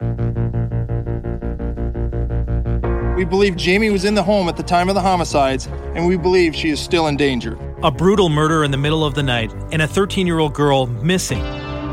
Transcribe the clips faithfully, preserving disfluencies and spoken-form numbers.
We believe Jamie was in the home at the time of the homicides, and we believe she is still in danger. A brutal murder in the middle of the night and a thirteen-year-old girl missing.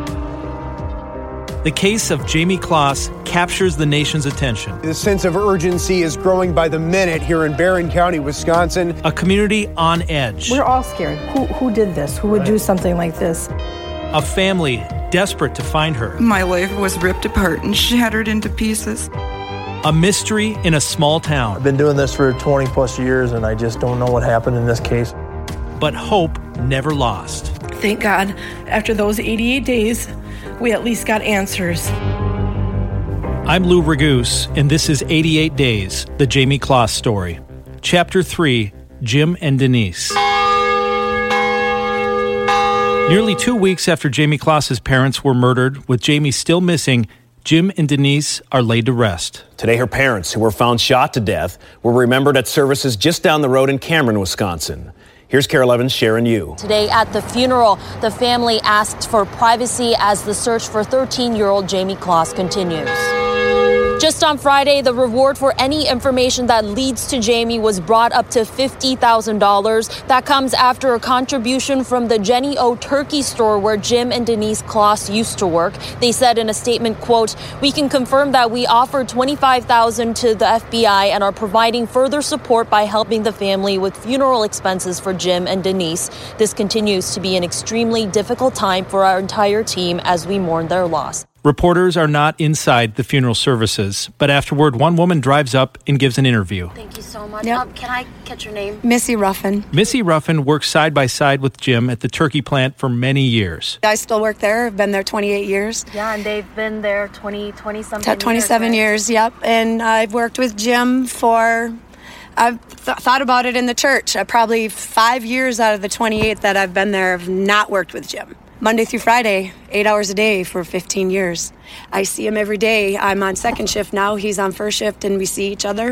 The case of Jamie Kloss captures the nation's attention. The sense of urgency is growing by the minute here in Barron County, Wisconsin. A community on edge. We're all scared. Who, who did this? Who would do something like this? A family desperate to find her. My life was ripped apart and shattered into pieces. A mystery in a small town. I've been doing this for twenty plus years and I just don't know what happened in this case. But hope never lost. Thank God, after those eighty-eight days, we at least got answers. I'm Lou Raguse, and this is eighty-eight Days, the Jamie Kloss story. Chapter three, Jim and Denise. Nearly two weeks after Jamie Kloss's parents were murdered, with Jamie still missing, Jim and Denise are laid to rest. Today, her parents, who were found shot to death, were remembered at services just down the road in Cameron, Wisconsin. Here's Carol Evans, Sharon Yu. Today at the funeral, the family asked for privacy as the search for thirteen-year-old Jamie Kloss continues. Just on Friday, the reward for any information that leads to Jamie was brought up to fifty thousand dollars. That comes after a contribution from the Jenny O Turkey store where Jim and Denise Kloss used to work. They said in a statement, quote, "We can confirm that we offered twenty-five thousand dollars to the F B I and are providing further support by helping the family with funeral expenses for Jim and Denise. This continues to be an extremely difficult time for our entire team as we mourn their loss." Reporters are not inside the funeral services, but afterward, one woman drives up and gives an interview. Thank you so much. Yep. Um, can I catch your name? Missy Ruffin. Missy Ruffin works side by side with Jim at the turkey plant for many years. I still work there. I've been there twenty-eight years. Yeah, and they've been there twenty, twenty-something twenty-seven years, years, right? Yep. And I've worked with Jim for, I've th- thought about it in the church. I probably five years out of the twenty-eight that I've been there have not worked with Jim. Monday through Friday, eight hours a day for fifteen years. I see him every day. I'm on second shift now. He's on first shift, and we see each other.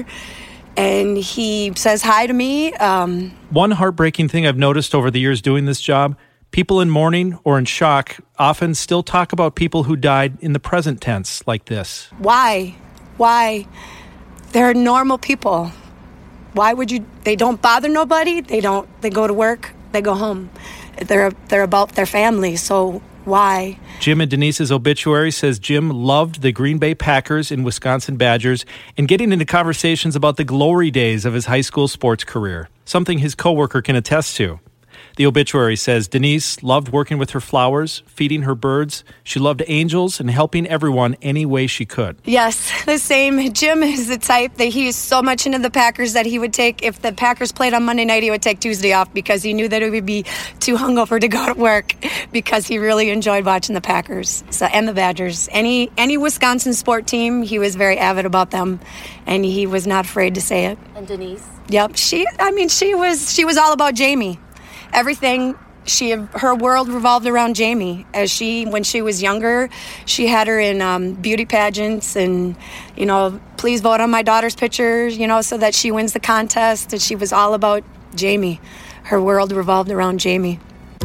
And he says hi to me. Um, One heartbreaking thing I've noticed over the years doing this job, people in mourning or in shock often still talk about people who died in the present tense like this. Why? Why? They're normal people. Why would you? They don't bother nobody. They don't. They go to work. They go home. They're they're about their family, so why? Jim and Denise's obituary says Jim loved the Green Bay Packers and Wisconsin Badgers and getting into conversations about the glory days of his high school sports career, something his coworker can attest to. The obituary says Denise loved working with her flowers, feeding her birds. She loved angels and helping everyone any way she could. Yes, the same. Jim is the type that he is so much into the Packers that he would take, if the Packers played on Monday night, he would take Tuesday off because he knew that it would be too hungover to go to work because he really enjoyed watching the Packers so, and the Badgers. Any any Wisconsin sport team, he was very avid about them, and he was not afraid to say it. And Denise? Yep, she. I mean, she was she was all about Jamie. Everything, she her world revolved around Jamie. As she, when she was younger, she had her in um, beauty pageants and, you know, please vote on my daughter's picture, you know, so that she wins the contest. And she was all about Jamie. Her world revolved around Jamie.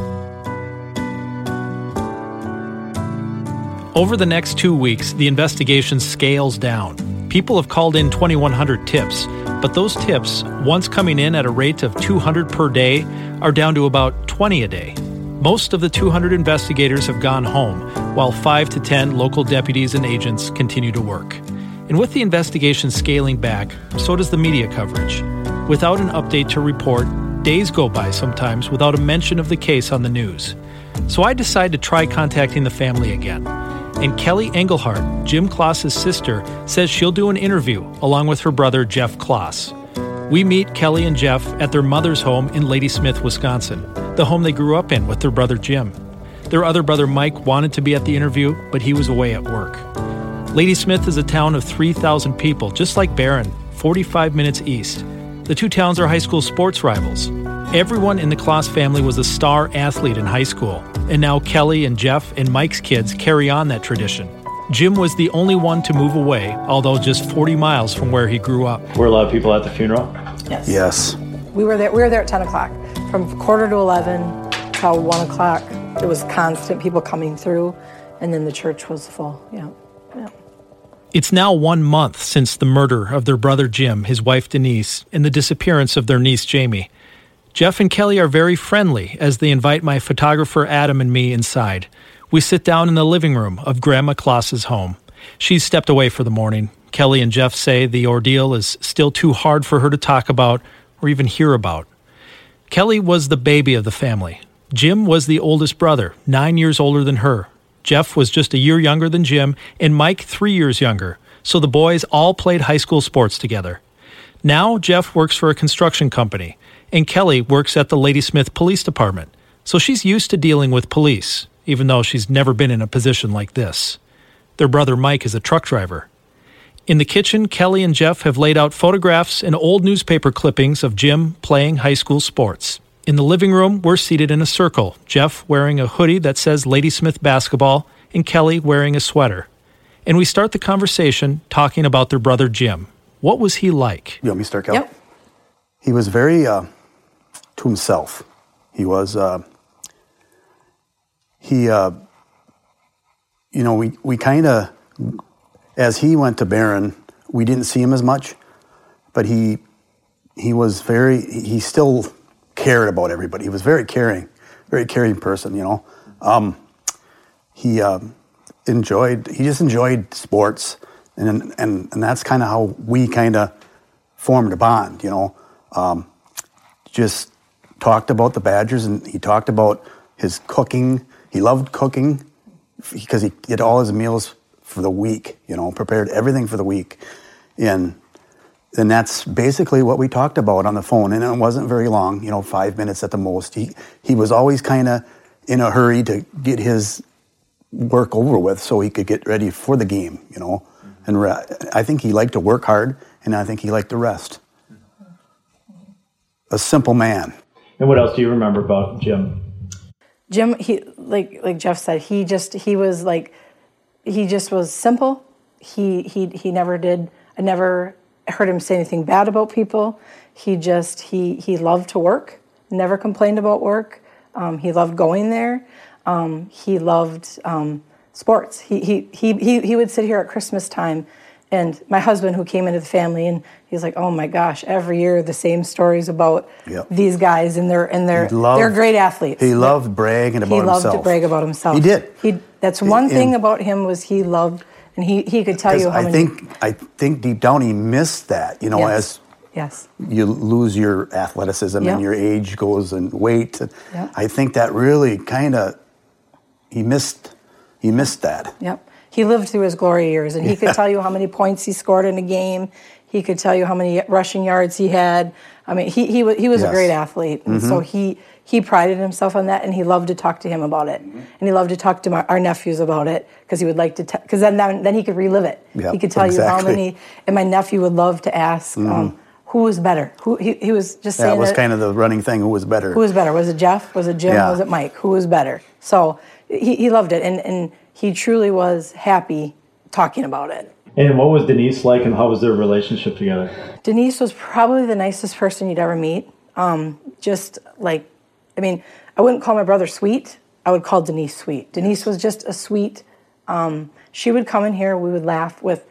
Over the next two weeks, the investigation scales down. People have called in twenty-one hundred tips, but those tips, once coming in at a rate of two hundred per day, are down to about twenty a day. Most of the two hundred investigators have gone home, while five to ten local deputies and agents continue to work. And with the investigation scaling back, so does the media coverage. Without an update to report, days go by sometimes without a mention of the case on the news. So I decide to try contacting the family again. And Kelly Engelhardt, Jim Kloss's sister, says she'll do an interview along with her brother Jeff Kloss. We meet Kelly and Jeff at their mother's home in Ladysmith, Wisconsin, the home they grew up in with their brother Jim. Their other brother Mike wanted to be at the interview, but he was away at work. Ladysmith is a town of three thousand people, just like Barron, forty-five minutes east. The two towns are high school sports rivals. Everyone in the Kloss family was a star athlete in high school, and now Kelly and Jeff and Mike's kids carry on that tradition. Jim was the only one to move away, although just forty miles from where he grew up. Were a lot of people at the funeral? Yes. Yes. We were there. We were there at ten o'clock. From quarter to eleven till one o'clock, it was constant people coming through, and then the church was full. Yeah, yeah. It's now one month since the murder of their brother Jim, his wife Denise, and the disappearance of their niece Jamie. Jeff and Kelly are very friendly as they invite my photographer Adam and me inside. We sit down in the living room of Grandma Klaas's home. She's stepped away for the morning. Kelly and Jeff say the ordeal is still too hard for her to talk about or even hear about. Kelly was the baby of the family. Jim was the oldest brother, nine years older than her. Jeff was just a year younger than Jim, and Mike three years younger, so the boys all played high school sports together. Now Jeff works for a construction company, and Kelly works at the Ladysmith Police Department, so she's used to dealing with police, even though she's never been in a position like this. Their brother Mike is a truck driver. In the kitchen, Kelly and Jeff have laid out photographs and old newspaper clippings of Jim playing high school sports. In the living room, we're seated in a circle, Jeff wearing a hoodie that says Ladysmith Basketball and Kelly wearing a sweater. And we start the conversation talking about their brother Jim. What was he like? You want me to start, Kelly? Yep. He was very uh, to himself. He was, uh, he, uh, you know, we, we kind of, as he went to Barron, we didn't see him as much, but he, he was very, he still cared about everybody. He was very caring, very caring person, you know. Um, he uh, enjoyed, he just enjoyed sports, and and and that's kind of how we kind of formed a bond, you know. Um, just talked about the Badgers, and he talked about his cooking. He loved cooking because he did all his meals for the week, you know, prepared everything for the week. And And that's basically what we talked about on the phone, and it wasn't very long, you know, five minutes at the most. He he was always kind of in a hurry to get his work over with so he could get ready for the game, you know. And re- I think he liked to work hard, and I think he liked to rest. A simple man. And what else do you remember about Jim? Jim, he like like Jeff said, he just he was like he just was simple. He he he never did. I never heard him say anything bad about people. He just, he he loved to work, never complained about work. Um, he loved going there. Um, he loved um, sports. He, he he he he would sit here at Christmas time, and my husband, who came into the family, and he's like, oh my gosh, every year the same stories about yep. these guys, and they're and they're loved, they're great athletes. He loved bragging about he himself. He loved to brag about himself. He did. He that's one and, thing about him was he loved. And he, he could tell you how I many... think, I think deep down he missed that, you know, yes. as yes. you lose your athleticism yep. and your age goes and weight. Yep. I think that really kind of, he missed, he missed that. Yep. He lived through his glory years, and he could tell you how many points he scored in a game. He could tell you how many rushing yards he had. I mean, he he, he was yes. a great athlete, and mm-hmm. so he... He prided himself on that, and he loved to talk to him about it. Mm-hmm. And he loved to talk to my, our nephews about it, because he would like to, because te- then, then then he could relive it. Yep, he could tell exactly. you how many, and my nephew would love to ask, mm-hmm. um, who was better? Who He, he was just saying that was that, kind of the running thing, who was better? Who was better? Was it Jeff? Was it Jim? Yeah. Was it Mike? Who was better? So he, he loved it, and, and he truly was happy talking about it. And what was Denise like, and how was their relationship together? Denise was probably the nicest person you'd ever meet. Um, just like, I mean, I wouldn't call my brother sweet. I would call Denise sweet. Denise was just a sweet. Um, she would come in here. We would laugh with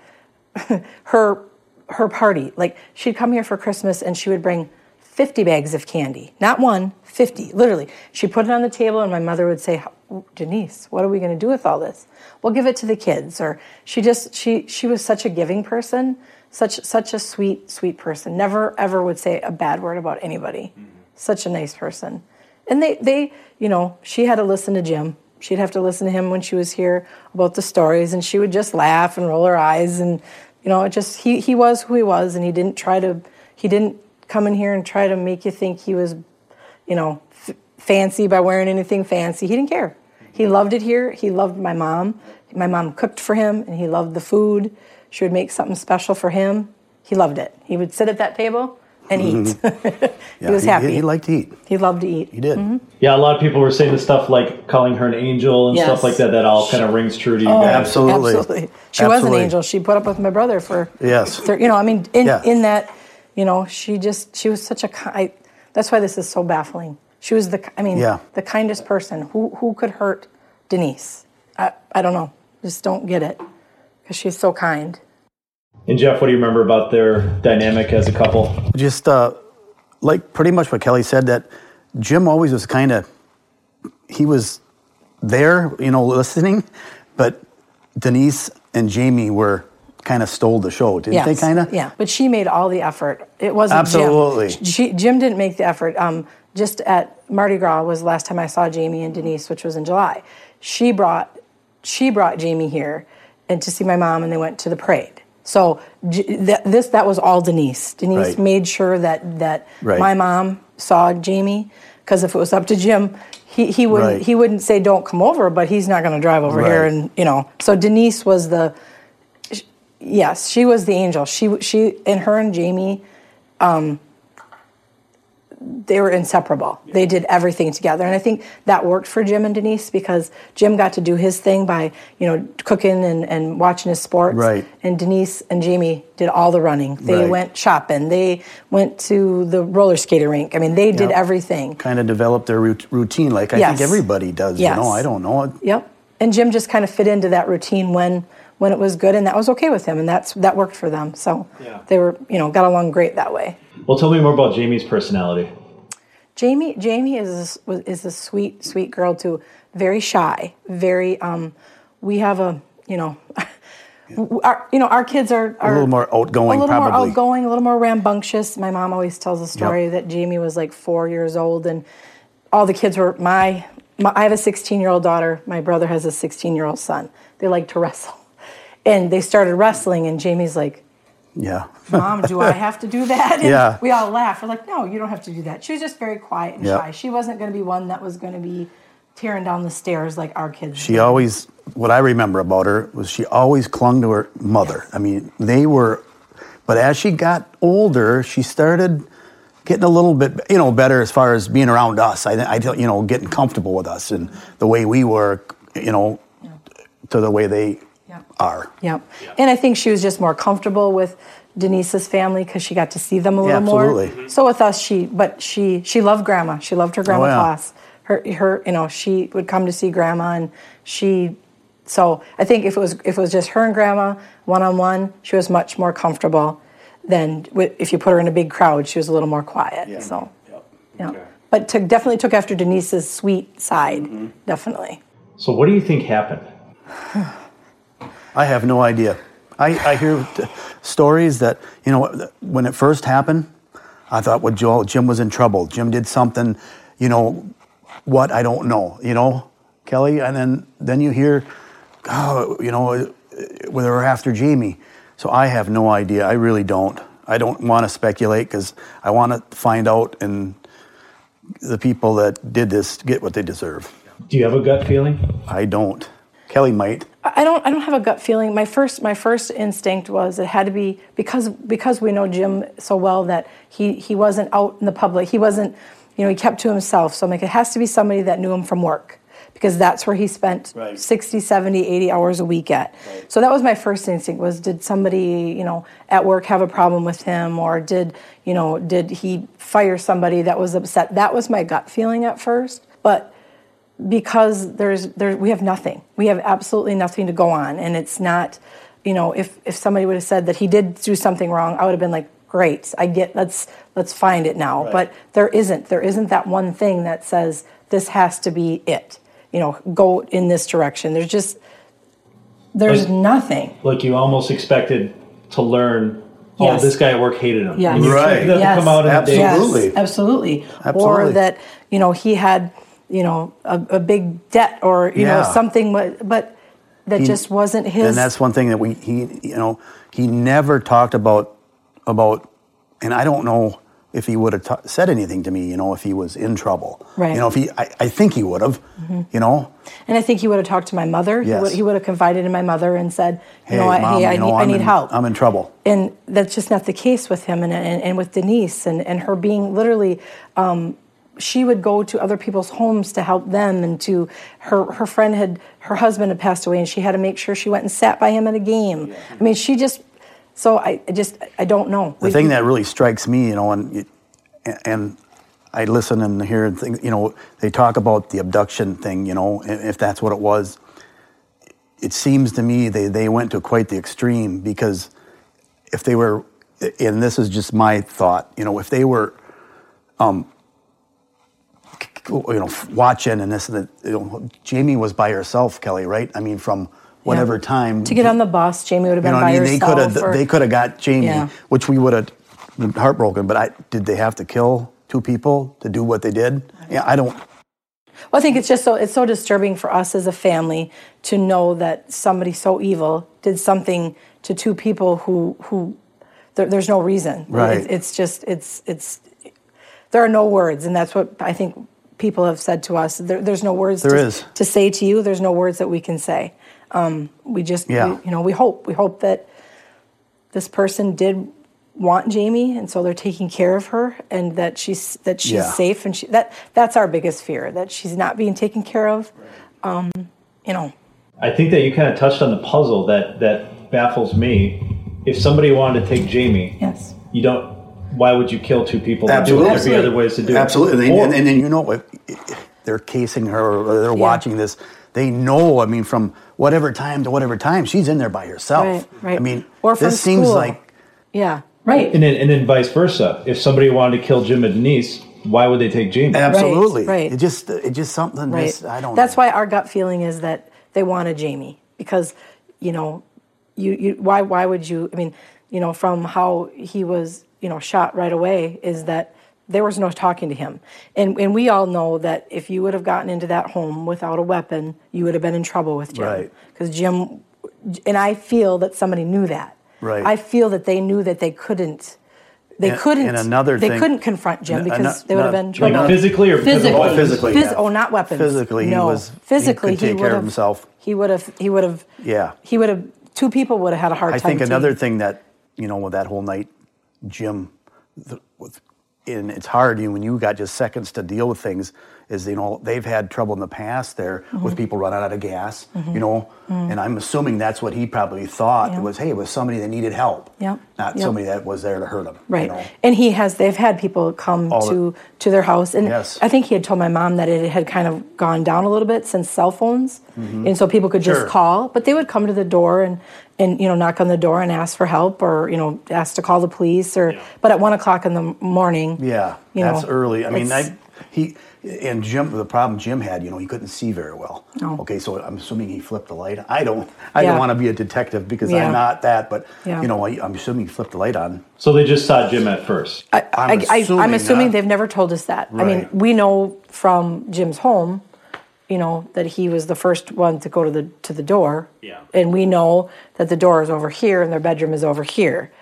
her her party. Like, she'd come here for Christmas, and she would bring fifty bags of candy. Not one, fifty, literally. She'd put it on the table, and my mother would say, Denise, what are we going to do with all this? We'll give it to the kids. Or she just, she she was such a giving person, such such a sweet, sweet person. Never, ever would say a bad word about anybody. Mm-hmm. Such a nice person. And they, they, you know, she had to listen to Jim. She'd have to listen to him when she was here about the stories, and she would just laugh and roll her eyes. And, you know, it just, he, he was who he was, and he didn't try to, he didn't come in here and try to make you think he was, you know, f- fancy by wearing anything fancy. He didn't care. He loved it here. He loved my mom. My mom cooked for him, and he loved the food. She would make something special for him. He loved it. He would sit at that table and eat. he yeah, was happy. He, he liked to eat. He loved to eat. He did. Mm-hmm. Yeah, a lot of people were saying the stuff like calling her an angel and yes. stuff like that. That all kind of rings true to you oh, guys. Absolutely. Absolutely. She absolutely. was an angel. She put up with my brother for, yes. you know, I mean, in, yeah. in that, you know, she just, she was such a, I, that's why this is so baffling. She was the, I mean, yeah. the kindest person. Who who could hurt Denise? I, I don't know. Just don't get it. Because she's so kind. And Jeff, what do you remember about their dynamic as a couple? Just uh, like pretty much what Kelly said, that Jim always was kind of, he was there, you know, listening, but Denise and Jamie were kind of stole the show, didn't yes. they kind of? Yeah, but she made all the effort. It wasn't Absolutely. Jim. She, Jim didn't make the effort. Um, just at Mardi Gras was the last time I saw Jamie and Denise, which was in July. She brought she brought Jamie here and to see my mom, and they went to the parade. So th- this that was all Denise. Denise Right. made sure that that Right. my mom saw Jamie, because if it was up to Jim, he, he wouldn't Right. he wouldn't say don't come over, but he's not going to drive over here, Right. and you know. So Denise was the yes, she was the angel. She she and her and Jamie, um, they were inseparable. They did everything together, and I think that worked for Jim and Denise, because Jim got to do his thing by, you know, cooking and, and watching his sports. Right. And Denise and Jamie did all the running. They Right. went shopping. They went to the roller skating rink. I mean, they did Yep. everything. Kind of developed their rut- routine, like I Yes. think everybody does. Yes. You know, I don't know. Yep. And Jim just kind of fit into that routine when when it was good, and that was okay with him, and that's that worked for them. So Yeah. they were, you know, got along great that way. Well, tell me more about Jamie's personality. Jamie Jamie is a, is a sweet sweet girl too. Very shy. Very. Um, we have a you know, our you know our kids are, are A little more outgoing, a little probably. more outgoing, a little more rambunctious. My mom always tells a story Yep. that Jamie was like four years old, and all the kids were my. my I have a sixteen-year-old daughter. My brother has a sixteen-year-old son. They like to wrestle, and they started wrestling, and Jamie's like, Yeah. Mom, do I have to do that? And Yeah. we all laugh. We're like, no, you don't have to do that. She was just very quiet and Yep. shy. She wasn't going to be one that was going to be tearing down the stairs like our kids She did. always, what I remember about her was she always clung to her mother. I mean, they were, but as she got older, she started getting a little bit, you know, better as far as being around us. I, I you know, getting comfortable with us and the way we were, you know, Yeah. to the way they Yep. are. Yep. And I think she was just more comfortable with Denise's family because she got to see them a little more. absolutely. So with us, she, but she, she loved Grandma. She loved her Grandma Oh, yeah. Claus. Her, her, you know, she would come to see Grandma, and she. So I think if it was if it was just her and Grandma one on one, she was much more comfortable than wi- if you put her in a big crowd. She was a little more quiet. Yeah. So, Yep. yeah. Okay. But took, definitely took after Denise's sweet side. Mm-hmm. Definitely. So what do you think happened? I have no idea. I, I hear t- stories that, you know, when it first happened, I thought, well, Joel, Jim was in trouble. Jim did something, you know, what, I don't know, you know, Kelly? And then, then you hear, oh, you know, whether we're after Jamie. So I have no idea. I really don't. I don't want to speculate because I want to find out, and the people that did this get what they deserve. Do you have a gut feeling? I don't. Kelly might. I don't. I don't have a gut feeling. My first, my first instinct was it had to be because because we know Jim so well that he he wasn't out in the public. He wasn't, you know, he kept to himself. So I'm like, it has to be somebody that knew him from work, because that's where he spent Right. sixty, seventy, eighty hours a week at. Right. So that was my first instinct, was did somebody, you know, at work have a problem with him, or did, you know, did he fire somebody that was upset? That was my gut feeling at first. But because there's there we have nothing. We have absolutely nothing to go on, and it's not, you know, if if somebody would have said that he did do something wrong, I would have been like, great, I get, let's let's find it now. Right. But there isn't. There isn't that one thing that says this has to be it. You know, go in this direction. There's just there's Like- nothing. Like you almost expected to learn, oh, Yes. this guy at work hated him. Yes. And you Right. expected that Yes. to come out in a day. Absolutely. Yes, absolutely. Absolutely. Or that, you know, he had, you know, a, a big debt, or, you know, Yeah. something, wa- but that He- just wasn't his. And that's one thing that we he you know he never talked about about, and I don't know if he would have ta- said anything to me, you know, if he was in trouble. Right. You know, if he I, I think he would have. You know. And I think he would have talked to my mother. He Yes. would, he would have confided in my mother and said, you Hey, know, I, Mom, hey, I, you know, need, I I'm need in- help. I'm in trouble. And that's just not the case with him, and and, and with Denise, and, and her being literally, um, she would go to other people's homes to help them, and to her her friend had, her husband had passed away, and she had to make sure she went and sat by him at a game. I mean, she just, so I I just, I don't know. The thing that really strikes me, you know, and and I listen and hear and think, you know, they talk about the abduction thing, you know, if that's what it was. It seems to me they, they went to quite the extreme, because if they were, and this is just my thought, you know, if they were, um, you know, watching and this and that, you know, Jamie was by herself, Kelly, right? I mean, from whatever yeah. time to get on the bus, Jamie would have been you know by I mean? herself. They could have, or, they could have got Jamie, yeah. which we would have been heartbroken. But I did they have to kill two people to do what they did? Yeah, I don't. Well, I think it's just so it's so disturbing for us as a family to know that somebody so evil did something to two people who who there, there's no reason. Right. It, it's just it's it's there are no words, and that's what I think people have said to us. There, there's no words there to, is. to say to you. There's no words that we can say. Um, we just yeah. we, you know we hope we hope that this person did want Jamie, and so they're taking care of her, and that she's that she's yeah. safe, and she, that that's our biggest fear, that she's not being taken care of. Um, you know, I think that you kind of touched on the puzzle that that baffles me. If somebody wanted to take Jamie, yes, you don't. Why would you kill two people? Absolutely, there'd be other ways to do Absolutely. it. Absolutely, Or, and, and then you know if they're casing her, or they're yeah. watching this. They know. I mean, from whatever time to whatever time, she's in there by herself. Right, right. I mean, or from this seems school. like yeah, right. And then and then vice versa. If somebody wanted to kill Jim and Denise, why would they take Jamie? Absolutely, right. right. It just it just something. Right. Just, I don't. That's know. why our gut feeling is that they wanted Jamie, because you know, you you why why would you? I mean, you know, from how he was, you know, shot right away, is that there was no talking to him. And and we all know that if you would have gotten into that home without a weapon, you would have been in trouble with Jim. Right. Because Jim, and I feel that somebody knew that. Right. I feel that they knew that they couldn't, they And- couldn't, and another they thing- couldn't confront Jim N- because not- they would have not- been in Like trouble. physically or physically? Oh, physically, Phys- yeah. Oh, not weapons. Physically, he no. was- he Physically, could take would care of have, himself. He would have, he would have, Yeah. he would have, two people would have had a hard I time. think another taking- thing that, you know, with that whole night, Jim, the, with, and it's hard you when you got just seconds to deal with things, is, you know, they've had trouble in the past there Mm-hmm. with people running out of gas, you know, and I'm assuming that's what he probably thought. Yeah. It was, hey, it was somebody that needed help, Yep. not Yep. somebody that was there to hurt him. Right. You know? And he has, they've had people come All to, to their house. And Yes. I think he had told my mom that it had kind of gone down a little bit since cell phones. And so people could just Sure. call, but they would come to the door and, and, you know, knock on the door and ask for help, or, you know, ask to call the police, or, but at one o'clock in the morning. Yeah, you that's know, early. I mean, it's- I, he, and Jim, the problem Jim had, you know, he couldn't see very well. No. Okay, so I'm assuming he flipped the light. I don't, I Yeah. don't want to be a detective because Yeah. I'm not that, but, Yeah. you know, I, I'm assuming he flipped the light on. So they just saw Jim at first. I, I'm I, I, assuming I'm assuming not. they've never told us that. I mean, Right. we know from Jim's home, you know, that he was the first one to go to the to the door. Yeah. And we know that the door is over here and their bedroom is over here.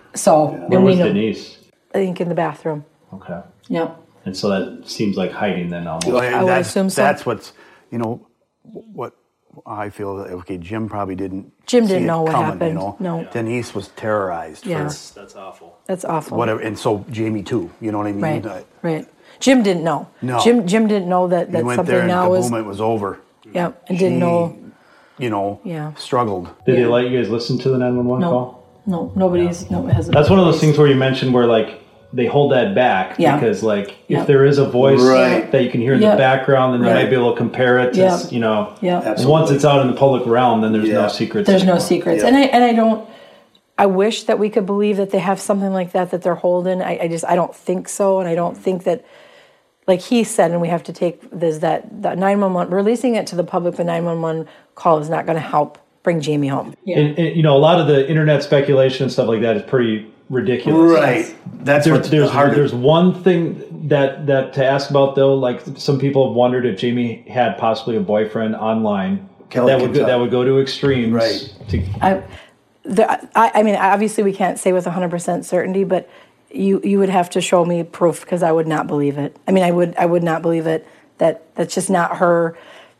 So Where and we was know, Denise? I think in the bathroom. Okay. Yeah. And so that seems like hiding then almost. Well, and I would that's, assume so. That's what's, you know, what I feel. that, Okay, Jim probably didn't. Jim see didn't it know what coming, happened. You know? No. Denise was terrorized. Yeah. For That's awful. That's awful. whatever, and so Jamie too. You know what I mean? Right. I- Right. Jim didn't know. No. Jim Jim didn't know that, He that went something there and now the was. moment was over. Yeah. And didn't She, know. You know. Yeah. Struggled. Did Yeah. they let you guys listen to the nine one one No. call? No. Nobody's. No. It hasn't. That's one of those things where you mentioned where like they hold that back Yeah. because like Yeah. if there is a voice Right. that you can hear in Yeah. the background, then they Right. might be able to compare it to Yeah. you know. Yeah. Absolutely. Once it's out in the public realm, then there's Yeah. no secrets. There's no anymore. secrets, Yeah. and I and I don't. I wish that we could believe that they have something like that that they're holding. I, I just I don't think so, and I don't think that, like he said, and we have to take this that that nine one one releasing it to the public. The nine one one call is not going to help bring Jamie home. And, and, you know, a lot of the internet speculation and stuff like that is pretty ridiculous. Right. That's There, what's there's hard. there's one thing that that to ask about though. Like some people have wondered if Jamie had possibly a boyfriend online. Kelly that would can go, tell. that would go to extremes. Right. To, I, the, I, I mean, obviously we can't say with one hundred percent certainty, but you you would have to show me proof because I would not believe it. I mean, I would I would not believe it. That that's just not her.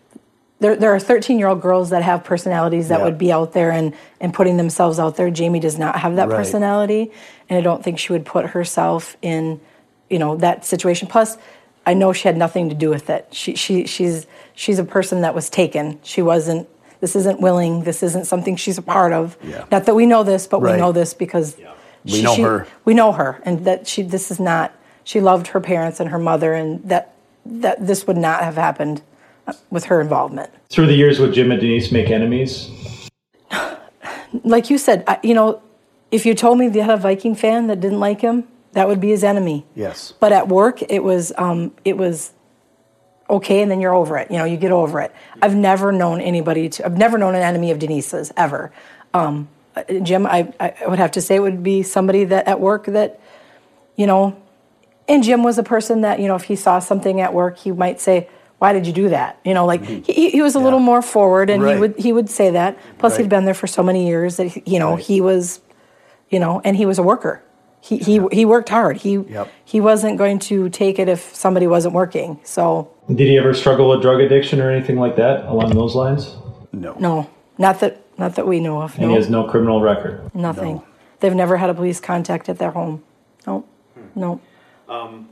There there are thirteen-year-old girls that have personalities that Yeah. would be out there and, and putting themselves out there. Jamie does not have that Right. personality, and I don't think she would put herself in, you know, that situation. Plus, I know she had nothing to do with it. She she she's she's a person that was taken. She wasn't. This isn't willing. This isn't something she's a part of. Yeah. Not that we know this, but Right. we know this because We she- know she- her. We know her, and that she. This is not. She loved her parents and her mother, and that that this would not have happened with her involvement. through the years, would Jim and Denise make enemies? Like you said, I, you know, if you told me they had a Viking fan that didn't like him, that would be his enemy. Yes. But at work, it was um, it was okay, and then you're over it. You know, you get over it. I've never known anybody to. I've never known an enemy of Denise's ever. Um, Jim, I, I would have to say it would be somebody that at work that, you know, and Jim was a person that, you know, if he saw something at work, he might say, why did you do that? You know, like mm-hmm. he, he was a yeah. little more forward, and right. he would he would say that. Plus, right. he'd been there for so many years that, he, you know, right. he was, you know, and he was a worker. He he yeah. he worked hard. He yep. he wasn't going to take it if somebody wasn't working. So. Did he ever struggle with drug addiction or anything like that along those lines? No. No, not that not that we know of. And no. he has no criminal record? Nothing. No. They've never had a police contact at their home. No, no. Um,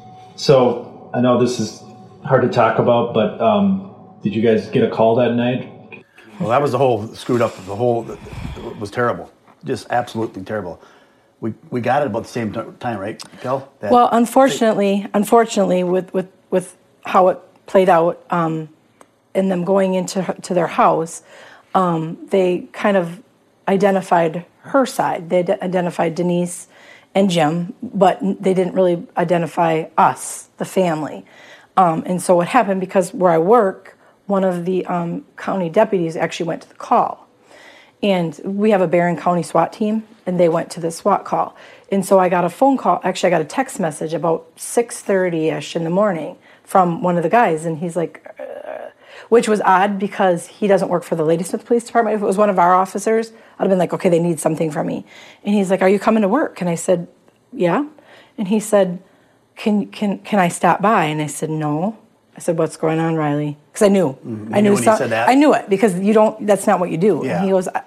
so I know this is hard to talk about, but um, did you guys get a call that night? Well, that was the whole screwed up. The whole it was terrible, just absolutely terrible. We we got it about the same time, right, Kel? That well, unfortunately, thing. unfortunately, with, with, with how it played out, um, and them going into to their house, um, they kind of identified her side. They d- identified Denise and Jim, but they didn't really identify us, the family. Um, and so what happened, because where I work, one of the um, county deputies actually went to the call. And we have a Barron County SWAT team, and they went to the SWAT call. And so I got a phone call, actually I got a text message about six thirty-ish in the morning from one of the guys, and he's like, uh, which was odd because he doesn't work for the Ladysmith Police Department. If it was one of our officers, I'd have been like, okay, they need something from me. And he's like, are you coming to work? And I said, yeah. And he said, can can can I stop by? And I said, no. I said, what's going on, Riley? Because I knew. Mm-hmm. I knew, knew when some, he said that? I knew it, because you don't, that's not what you do. Yeah. And he goes, I,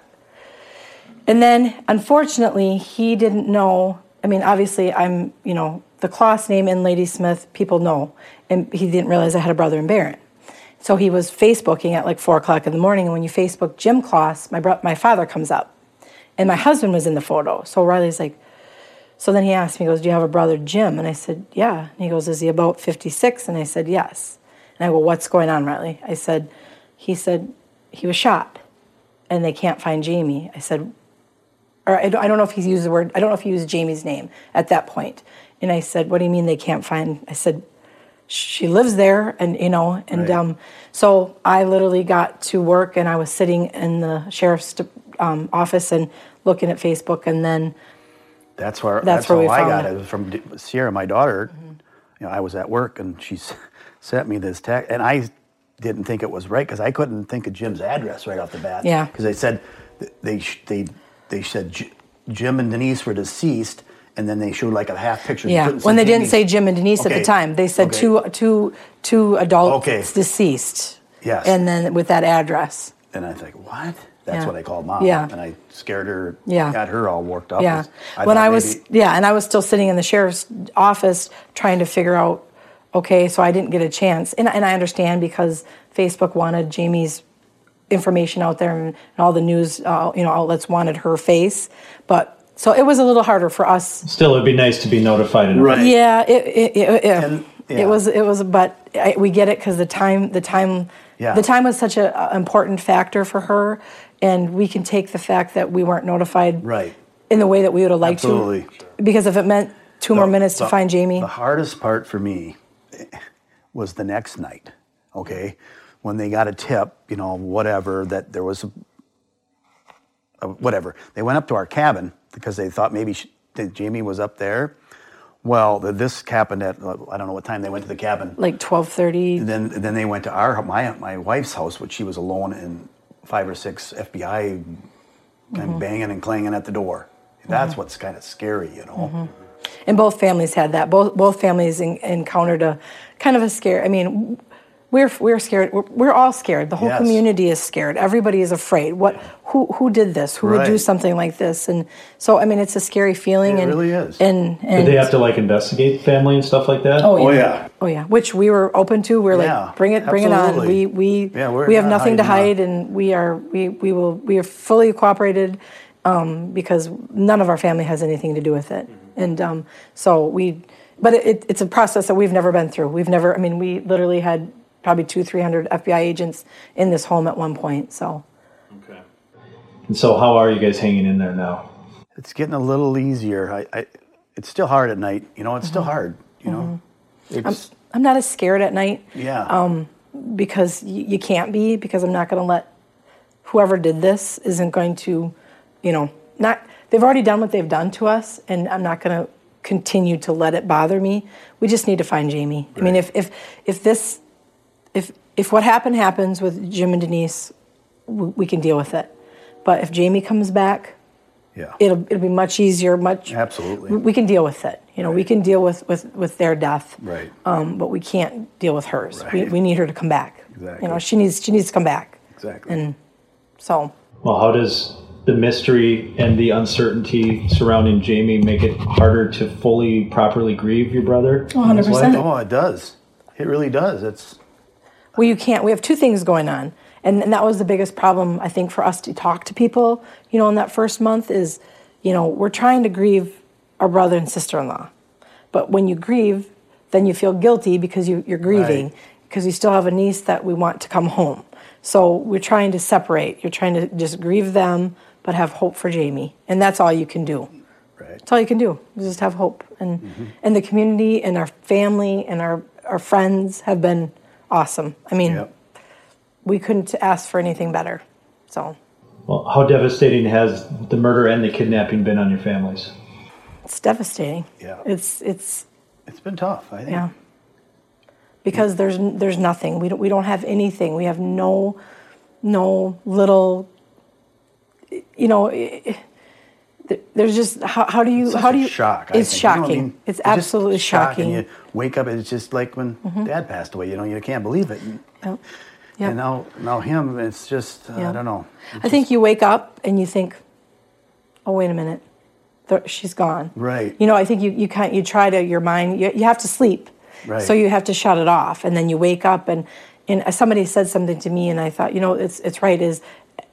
and then, unfortunately, he didn't know. I mean, obviously, I'm, you know, the Kloss name in Ladysmith, people know. And he didn't realize I had a brother in Barron. So he was Facebooking at like four o'clock in the morning. And when you Facebook Jim Kloss, my bro- my father comes up. And my husband was in the photo. So Riley's like, so then he asked me, he goes, do you have a brother, Jim? And I said, yeah. And he goes, is he about fifty-six? And I said, yes. And I go, what's going on, Riley? I said, he said, he was shot. And they can't find Jamie. I said, or I don't know if he used the word, I don't know if he used Jamie's name at that point. And I said, what do you mean they can't find? I said, she lives there, and, you know, and right. um, so I literally got to work, and I was sitting in the sheriff's um, office and looking at Facebook, and then that's where that's, that's where how we I found got it. it. It was from Sierra, my daughter. Mm-hmm. You know, I was at work, and she sent me this text, and I didn't think it was right because I couldn't think of Jim's address right off the bat. Yeah, because they said they they they said Jim and Denise were deceased. And then they showed like a half picture. Yeah, when they didn't say Jim and Denise okay. at the time, they said okay. two, two, two adults okay. deceased. Yes. And then with that address. And I think, what? That's yeah. what I called Mom. Yeah. And I scared her, yeah. got her all worked up. Yeah. I when I maybe... was, yeah, and I was still sitting in the sheriff's office trying to figure out, okay, so I didn't get a chance. And, and I understand because Facebook wanted Jamie's information out there, and, and all the news, uh, you know, outlets wanted her face, but. So it was a little harder for us. Still, it'd be nice to be notified. In right. Yeah, it it, it, it, and, yeah. it was it was, but I, we get it because the time the time yeah. the time was such an important factor for her, and we can take the fact that we weren't notified right. in the way that we would have liked Absolutely. to, because if it meant two the, more minutes the, to find Jamie. The hardest part for me was the next night. Okay, when they got a tip, you know, whatever that there was a, a whatever they went up to our cabin. Because they thought maybe she, that Jamie was up there. Well, the, this happened at, I don't know what time they went to the cabin. Like twelve thirty. Then then they went to our my my wife's house, which she was alone, and five or six F B I kind mm-hmm. of banging and clanging at the door. That's mm-hmm. what's kind of scary, you know. Mm-hmm. And both families had that. Both both families in, encountered a kind of a scare. I mean, we're we're scared. We're, we're all scared. The whole yes. community is scared. Everybody is afraid. What? Who? Who did this? Who right. would do something like this? And so, I mean, it's a scary feeling. It and, really is. And, and did they have to like investigate family and stuff like that? Oh yeah. Oh yeah. Oh, yeah. Which we were open to. We we're yeah, like, bring it, bring absolutely. it on. We we yeah, we're we have nothing to hide, out. and we are we we will we are fully cooperated um, because none of our family has anything to do with it. Mm-hmm. And um, so we, but it, it's a process that we've never been through. We've never. I mean, we literally had probably two, three hundred F B I agents in this home at one point. So. Okay. And so, how are you guys hanging in there now? it's getting a little easier. I, I it's still hard at night. You know, it's Mm-hmm. still hard. You know, I'm, it's I'm not as scared at night. yeah. Um, because you, you can't be, because I'm not going to let whoever did this isn't going to, you know, not, they've already done what they've done to us, and I'm not going to continue to let it bother me. We just need to find Jamie. Right. I mean, if, if, if this, if, if what happened happens with Jim and Denise, we, we can deal with it. But if Jamie comes back, yeah, it'll, it'll be much easier, much, absolutely. We, we can deal with it. You know, right. we can deal with, with, with their death, right? Um, but we can't deal with hers. Right. We, we need her to come back. Exactly. You know, she needs she needs to come back. Exactly. And so. Well, how does the mystery and the uncertainty surrounding Jamie make it harder to fully, properly grieve your brother? one hundred percent. Oh, it does. It really does. It's. Well, you can't. We have two things going on, and, and that was the biggest problem, I think, for us to talk to people. You know, in that first month is, you know, we're trying to grieve our brother and sister-in-law, but when you grieve, then you feel guilty because you, you're grieving, right. because you still have a niece that we want to come home. So we're trying to separate. You're trying to just grieve them, but have hope for Jamie, and that's all you can do. Right. That's all you can do. Is just have hope, and mm-hmm. and the community and our family and our our friends have been awesome. I mean, yep. we couldn't ask for anything better. So. Well, how devastating has the murder and the kidnapping been on your families? It's devastating. Yeah. It's it's. It's been tough, I think. Yeah. Because there's there's nothing. We don't we don't have anything. We have no, no little. You know, there's just how how do you it's how do you? Shock. It's I think. shocking. You know what I mean? It's, it's absolutely shocking. And you wake up, and it's just like when mm-hmm. Dad passed away. You know, you can't believe it. And, yep. Yep. and now now him, it's just uh, yep. I don't know. It's I just, think you wake up and you think, oh wait a minute. She's gone. Right. You know, I think you, you can't, you try to, your mind, you, you have to sleep. Right. So you have to shut it off. And then you wake up and, and somebody said something to me and I thought, you know, it's it's right, is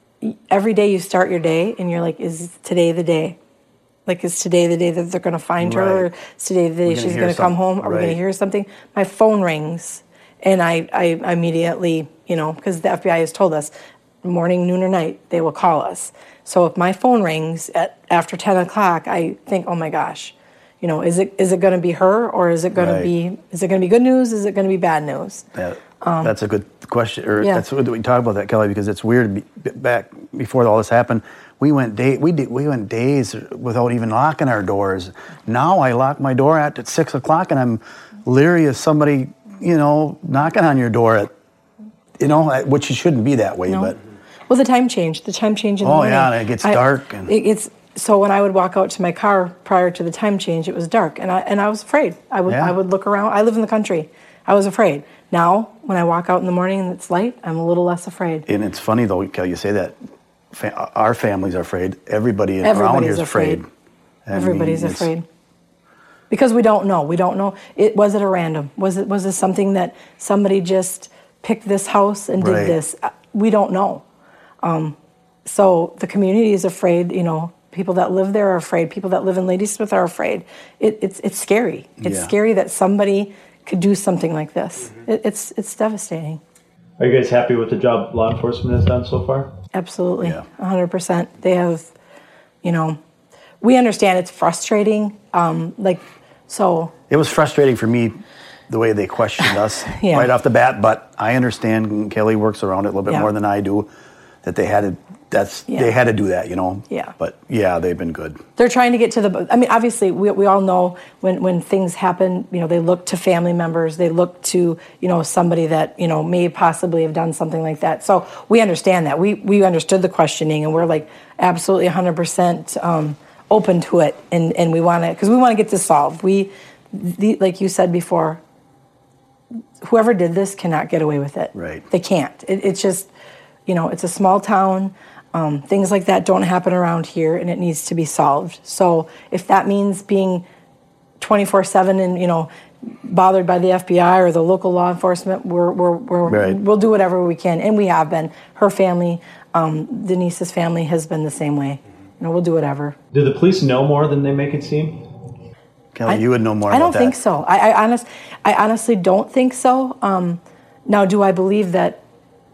every day you start your day and you're like, is today the day? Like, is today the day that they're going to find right. her? Or is today the day she's going to come home? Are right. we going to hear something? My phone rings and I, I immediately, you know, because the F B I has told us, morning, noon, or night, they will call us. So if my phone rings at after ten o'clock, I think, oh my gosh, you know, is it is it going to be her or is it going right. to be is it going to be good news? Is it going to be bad news? That, um, that's a good question. Or yeah. that's good that we talk about that, Kelly, because it's weird. Back before all this happened, we went day we did we went days without even locking our doors. Now I lock my door at, at six o'clock, and I'm leery of somebody, you know, knocking on your door at, you know, which it shouldn't be that way, no. but. Well, the time change, the time change in the oh, morning. Oh, yeah, and it gets I, dark. And it gets, so when I would walk out to my car prior to the time change, it was dark, and I and I was afraid. I would yeah. I would look around. I live in the country. I was afraid. Now, when I walk out in the morning and it's light, I'm a little less afraid. And it's funny, though, Kelly, you say that. Fa- our families are afraid. Everybody Everybody's around here is afraid. afraid. Everybody's mean, afraid. Because we don't know. We don't know. It was it a random? Was it was this something that somebody just picked this house and did right. this? We don't know. Um, So the community is afraid, you know, people that live there are afraid, people that live in Ladysmith are afraid. It, it's it's scary. It's yeah. scary that somebody could do something like this. Mm-hmm. It, it's it's devastating. Are you guys happy with the job law enforcement has done so far? Absolutely, yeah. one hundred percent. They have, you know, we understand it's frustrating. Um, like, so. It was frustrating for me the way they questioned us yeah. right off the bat, but I understand, and Kelly works around it a little bit yeah. more than I do, that they had to That's yeah. they had to do that, you know. Yeah. But yeah, they've been good. They're trying to get to the. I mean, obviously, we we all know when when things happen, you know, they look to family members, they look to, you know, somebody that, you know, may possibly have done something like that. So we understand that. We we understood the questioning, and we're like absolutely one hundred percent um, open to it, and and we want to because we want to get this solved. We, the, like you said before, whoever did this cannot get away with it. Right. They can't. It, it's just, you know, it's a small town. Um, things like that don't happen around here, and it needs to be solved. So if that means being twenty-four seven and, you know, bothered by the F B I or the local law enforcement, we're, we're, we're, right. we'll do whatever we can, and we have been. Her family, um, Denise's family, has been the same way. You know, we'll do whatever. Do the police know more than they make it seem? Kelly, I, you would know more I about don't that. think so. I, I, honest, I honestly don't think so. Um, now, do I believe that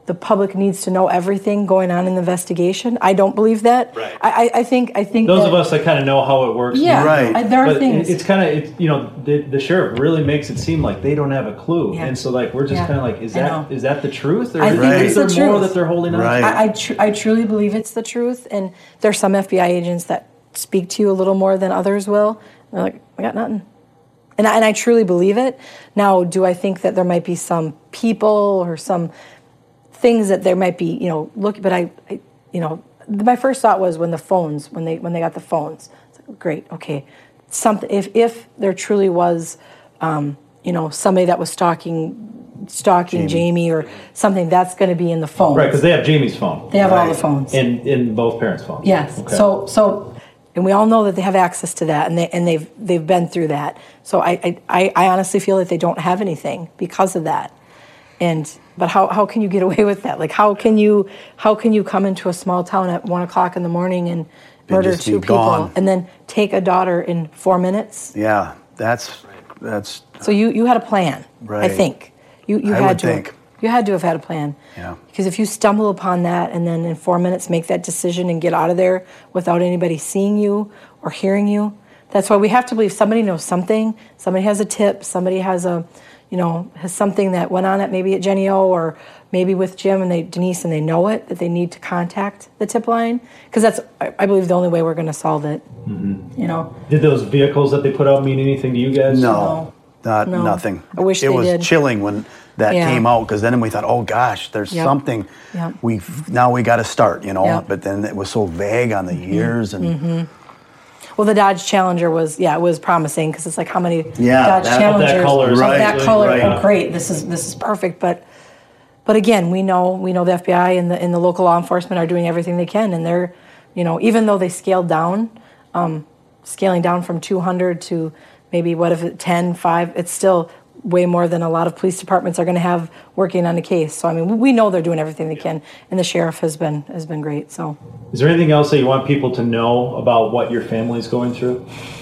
the public needs to know everything going on in the investigation. I don't believe that. Right. I, I think I think those that, of us that kind of know how it works. Yeah, right. I, there are but things. It's kind of, it's, you know, the, the sheriff really makes it seem like they don't have a clue, Yeah. and so like we're just Yeah. kind of like, is I that know. is that the truth, or I is, think is it's there the more truth. that they're holding on Right. to? I I, tr- I truly believe it's the truth, and there's some F B I agents that speak to you a little more than others will. They're like, I got nothing. And I, and I truly believe it. Now, do I think that there might be some people or some things that there might be, you know, look, but I, I you know, my first thought was when the phones, when they when they got the phones, it's like, great, okay, something. If if there truly was, um, you know, somebody that was stalking, stalking Jamie, Jamie or something, that's going to be in the phone, Right, because they have Jamie's phone. They have Right. all the phones. in in both parents' phones. Yes. Okay. So so, and we all know that they have access to that, and they and they've they've been through that. So I I, I honestly feel that they don't have anything because of that. And but how, how can you get away with that? Like how can you how can you come into a small town at one o'clock in the morning and murder just two be people gone. and then take a daughter in four minutes? Yeah, that's that's So you, you had a plan, I Right. think. You you I had would to think. you had to have had a plan. Yeah. Because if you stumble upon that and then in four minutes make that decision and get out of there without anybody seeing you or hearing you, that's why we have to believe somebody knows something. Somebody has a tip. Somebody has a, you know, has something that went on at maybe at Jenny O or maybe with Jim and they Denise and they know it that they need to contact the tip line because that's I, I believe the only way we're going to solve it. Mm-hmm. You know. Did those vehicles that they put out mean anything to you guys? no, not No. nothing. I wish it they was did. chilling when that Yeah. came out because then we thought, oh gosh, there's Yep. something. Yep. We now we got to start, you know. Yep. But then it was so vague on the years and. Mm-hmm. Well, the Dodge Challenger was, yeah, it was promising because it's like how many Yeah, Dodge that- of that Challengers color, of right, that color? right. Oh, great! This is this is perfect. But but again, we know we know the F B I and the and the local law enforcement are doing everything they can, and they're, you know, even though they scaled down, um, scaling down from two hundred to maybe what if it ten, five, it's still way more than a lot of police departments are going to have working on a case. So I mean, we know they're doing everything they can, and the sheriff has been has been great. So. Is there anything else that you want people to know about what your family's going through?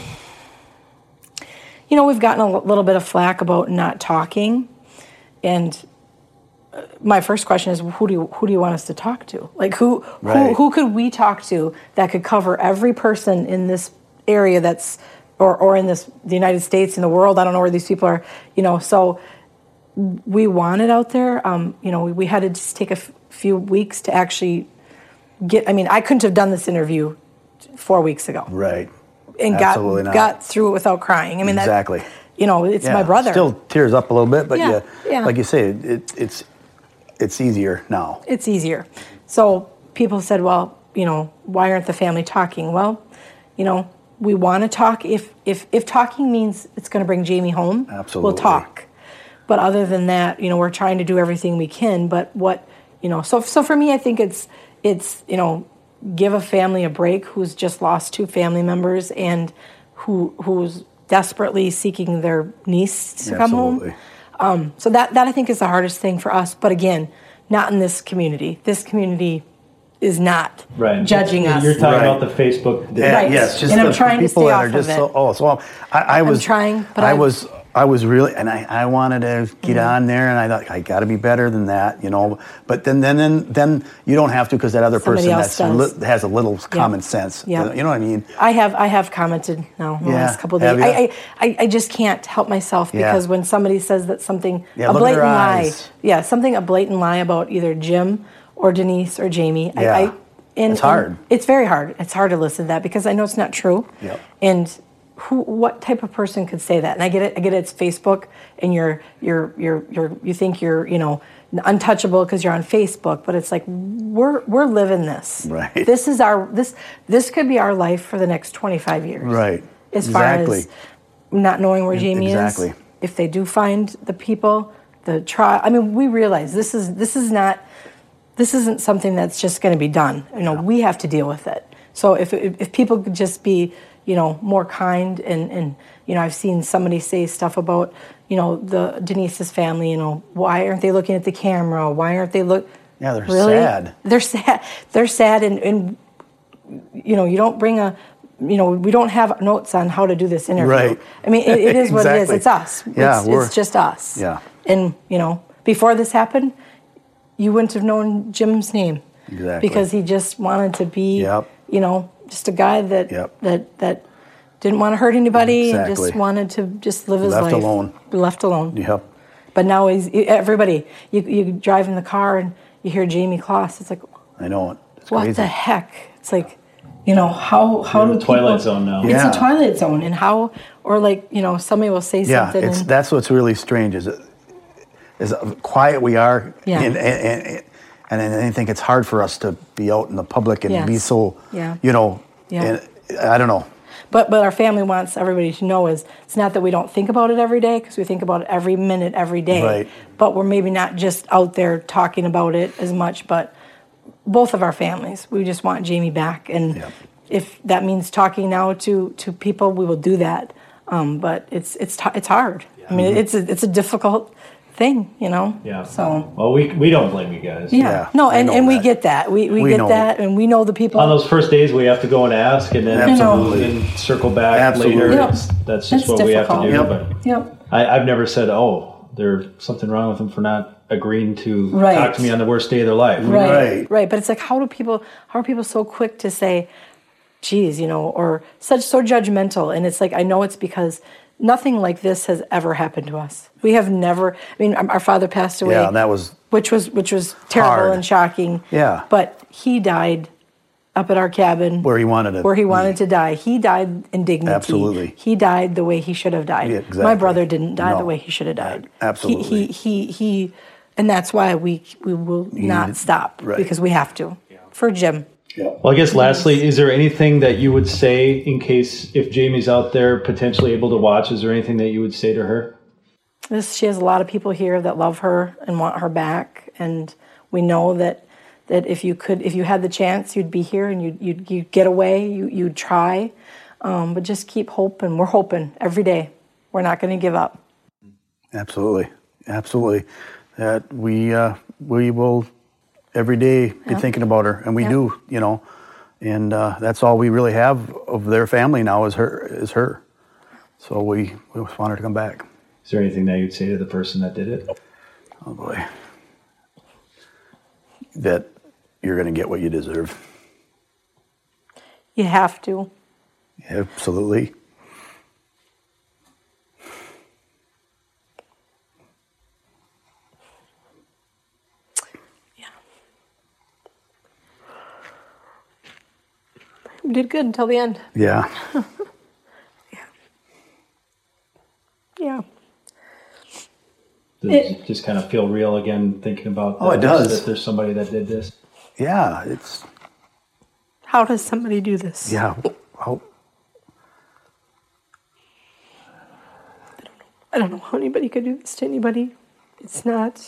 You know, we've gotten a little bit of flack about not talking, and uh, my first question is, who do you, who do you want us to talk to? Like, who who Right. who could we talk to that could cover every person in this area that's, or or in this the United States, in the world? I don't know where these people are. You know, so we want it out there. Um, you know, we, we had to just take a f- few weeks to actually get. I mean, I couldn't have done this interview four weeks ago. Right. And Absolutely got not. got through it without crying. I mean, Exactly. That, you know, it's Yeah, my brother. Still tears up a little bit, but Yeah, yeah, yeah. like you say, it, it, it's it's easier now. It's easier. So people said, well, you know, why aren't the family talking? Well, you know, we want to talk. If if if talking means it's going to bring Jamie home, Absolutely. we'll talk. But other than that, you know, we're trying to do everything we can. But what, you know, so so for me, I think it's it's you know, give a family a break who's just lost two family members and who who's desperately seeking their niece to come Absolutely. home. Um, so that that I think is the hardest thing for us. But again, not in this community. This community is not Right. judging You're us. talking Right. about the Facebook. Yeah, Right. yes, just And I'm the trying to people stay that off are of just it. so. Oh, so I, I I'm was trying, but I, I- was. I was really, and I, I wanted to get Mm-hmm. on there, and I thought I got to be better than that, you know. But then, then, then, then you don't have to because that other Somebody person else that's does. li- has a little common sense. Yeah. You know what I mean? I have I have commented now in the Yeah. last couple of Have days. you? I, I, I I just can't help myself Yeah. because when somebody says that something Yeah, a look at blatant their lie, eyes. yeah, something a blatant lie about either Jim or Denise or Jamie. Yeah. I, I, and, It's hard. and it's very hard. It's hard to listen to that because I know it's not true. Yep. And who, what type of person could say that? And I get it. I get it. It's Facebook, and you're, you're, you're, you're, you think you're, you know, untouchable because you're on Facebook. But it's like we're, we're living this. Right. This is our this, this could be our life for the next twenty-five years. Right. As Exactly. far as not knowing where Jamie Exactly. is, if they do find the people, the trial. I mean, we realize this is this is not. This isn't something that's just going to be done. You know, we have to deal with it. So if, if if people could just be, you know, more kind and, and you know, I've seen somebody say stuff about, you know, the Denise's family. You know, why aren't they looking at the camera? Why aren't they look? Yeah, they're really? sad. They're sad. They're sad, and, and you know, you don't bring a. You know, we don't have notes on how to do this interview. Right. I mean, it, it is what it is. Exactly. It's us. Yeah, it's, we're- it's just us. Yeah. And you know, before this happened, you wouldn't have known Jim's name. Exactly. Because he just wanted to be, Yep. you know, just a guy that Yep. that that didn't want to hurt anybody and Exactly. just wanted to just live his Left life. alone. Left alone. Yep. But now he's everybody. You you drive in the car and you hear Jamie Kloss. It's like, I know it. It's what crazy. the heck? It's like, you know, how how You're do in the Twilight people, Zone now. It's Yeah. a Twilight Zone, and how or like you know somebody will say Yeah, something. it's and, that's what's really strange is is quiet we are, Yeah. and, and, and and I think it's hard for us to be out in the public and Yes. be so, Yeah. you know, Yeah. and I don't know. But but our family wants everybody to know is it's not that we don't think about it every day, because we think about it every minute, every day. Right. But we're maybe not just out there talking about it as much. But both of our families, we just want Jamie back, and Yep. if that means talking now to, to people, we will do that. Um, but it's it's t- it's hard. I mean, it's a, it's a difficult thing, you know. Yeah. So. Well, we we don't blame you guys. Yeah. Yeah, no, I and, know and we that. get that. We we, We get know. that, and we know the people. On those first days, we have to go and ask, and then Absolutely. and then circle back Absolutely. later. Yep. It's, that's just It's what we have to do. difficult. But Yep. I, I've never said, "Oh, there's something wrong with them for not agreeing to Right. talk to me on the worst day of their life." Right, Right. right. But it's like, how do people? How are people so quick to say, "Geez," you know, or such so judgmental? And it's like, I know it's because nothing like this has ever happened to us. We have never. I mean, our our father passed away. Yeah, that was which was which was terrible hard. and shocking. Yeah. But he died up at our cabin Where he wanted to where he be. wanted to die. He died in dignity. Absolutely. He died the way he should have died. Yeah, exactly. My brother didn't die No. the way he should have died. Absolutely. He he he, he and that's why we we will not needed- stop right. because we have to for Jim. Well, I guess lastly, is there anything that you would say in case if Jamie's out there potentially able to watch? Is there anything that you would say to her? This, she has a lot of people here that love her and want her back, and we know that that if you could, if you had the chance, you'd be here and you'd you'd, you'd get away, you you'd try, um, but just keep hoping. We're hoping every day. We're not going to give up. Absolutely, absolutely. That we uh, we will every day be Yeah. thinking about her, and we Yeah. do, you know, and uh, that's all we really have of their family now is her. Is her. So we we just want her to come back. Is there anything that you'd say to the person that did it? Oh boy, that you're going to get what you deserve. You have to. Absolutely. You did good until the end. Yeah. Yeah. Does it just kind of feel real again thinking about Oh, it that, does. that there's somebody that did this? Yeah. It's How does somebody do this? yeah. How, I don't know how anybody could do this to anybody. It's not.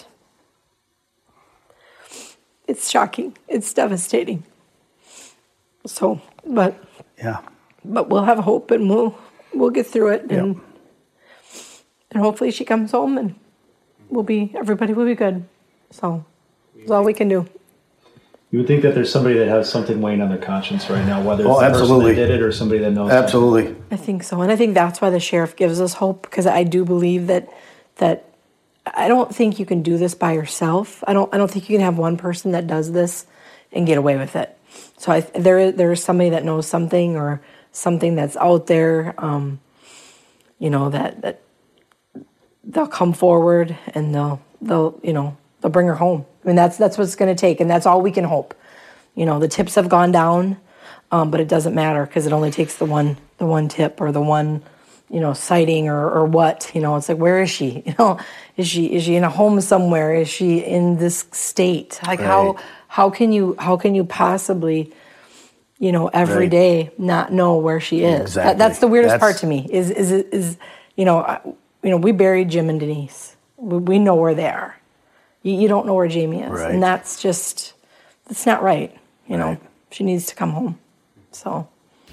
It's shocking. It's devastating. So, but yeah. but we'll have hope, and we'll we'll get through it, and Yep. and hopefully she comes home, and we'll be everybody will be good. So that's all we can do. You would think that there's somebody that has something weighing on their conscience right now, whether it's Oh, the absolutely. person that did it or somebody that knows. Absolutely. I think so, and I think that's why the sheriff gives us hope, because I do believe that that I don't think you can do this by yourself. I don't I don't think you can have one person that does this and get away with it. So I, there is there is somebody that knows something, or something that's out there, um, you know, that that they'll come forward and they'll they'll you know they'll bring her home. I mean, that's that's what it's going to take, and that's all we can hope. You know, the tips have gone down, um, but it doesn't matter, because it only takes the one the one tip or the one, you know, sighting or, or what. You know, it's like, where is she? You know, is she is she in a home somewhere? Is she in this state? Like Right. how how can you how can you possibly, you know, every Right. day not know where she is? Exactly. That, that's the weirdest That's- part to me. Is is is you know I, you know we buried Jim and Denise. We, we know where they are. You, you don't know where Jamie is, Right. and that's just that's not right. You know, Right. she needs to come home. So.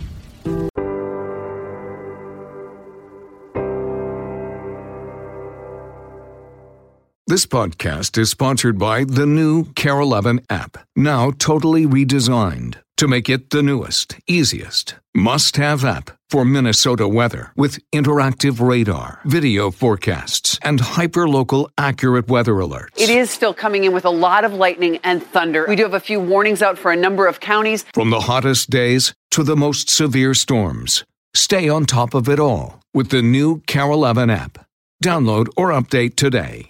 This podcast is sponsored by the new Care eleven app, now totally redesigned. to make it the newest, easiest, must-have app for Minnesota weather with interactive radar, video forecasts, and hyper-local accurate weather alerts. It is still coming in with a lot of lightning and thunder. We do have a few warnings out for a number of counties. From the hottest days to the most severe storms, stay on top of it all with the new KARE eleven app. Download or update today.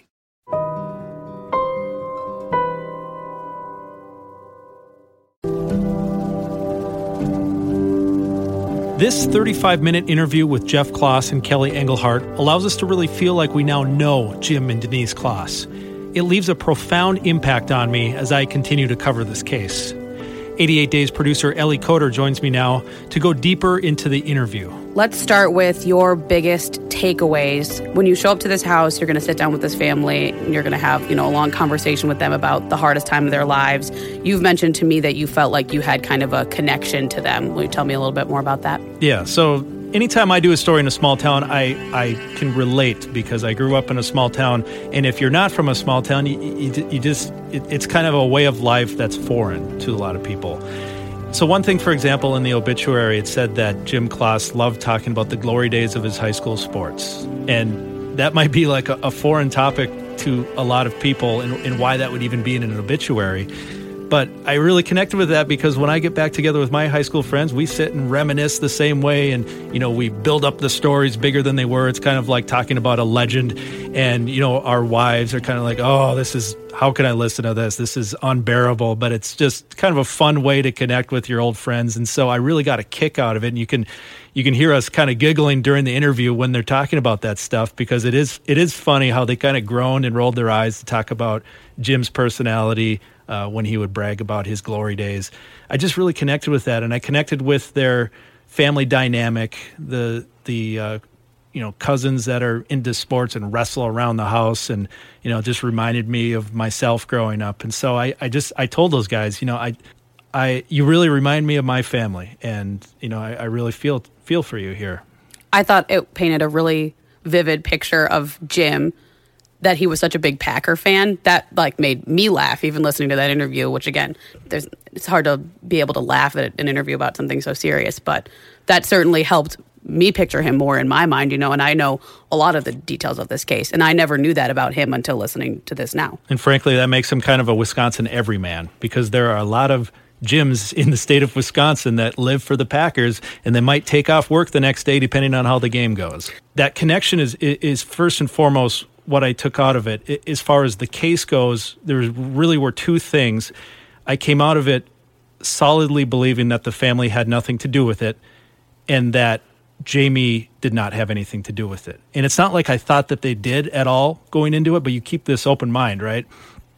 This thirty-five minute interview with Jeff Klaas and Kelly Engelhardt allows us to really feel like we now know Jim and Denise Klaas. It leaves a profound impact on me as I continue to cover this case. eighty-eight Days producer Ellie Coder joins me now to go deeper into the interview. Let's start with your biggest takeaways. When you show up to this house, you're going to sit down with this family, and you're going to have, you know, a long conversation with them about the hardest time of their lives. You've mentioned to me that you felt like you had kind of a connection to them. Will you tell me a little bit more about that? Yeah, so anytime I do a story in a small town, I, I can relate because I grew up in a small town. And if you're not from a small town, you, you, you just it, it's kind of a way of life that's foreign to a lot of people. So one thing, for example, in the obituary, it said that Jim Klaas loved talking about the glory days of his high school sports. And that might be like a, a foreign topic to a lot of people and, and why that would even be in an obituary. But I really connected with that because when I get back together with my high school friends, we sit and reminisce the same way. And, you know, we build up the stories bigger than they were. It's kind of like talking about a legend. And, you know, our wives are kind of like, oh, this is, how can I listen to this? This is unbearable. But it's just kind of a fun way to connect with your old friends. And so I really got a kick out of it. And you can you can hear us kind of giggling during the interview when they're talking about that stuff because it is it is funny how they kind of groaned and rolled their eyes to talk about Jim's personality, Uh, when he would brag about his glory days. I just really connected with that, and I connected with their family dynamic, the the uh, you know cousins that are into sports and wrestle around the house, and you know just reminded me of myself growing up. And so I, I just I told those guys, you know, I I you really remind me of my family, and you know I, I really feel feel for you here. I thought it painted a really vivid picture of Jim, that he was such a big Packer fan. That like made me laugh even listening to that interview, which again, there's it's hard to be able to laugh at an interview about something so serious, but that certainly helped me picture him more in my mind, you know, and I know a lot of the details of this case, and I never knew that about him until listening to this now. And frankly, that makes him kind of a Wisconsin everyman because there are a lot of Jims in the state of Wisconsin that live for the Packers, and they might take off work the next day depending on how the game goes. That connection is is first and foremost what I took out of it. As far as the case goes, there really were two things. I came out of it solidly believing that the family had nothing to do with it and that Jamie did not have anything to do with it. And it's not like I thought that they did at all going into it, but you keep this open mind, right?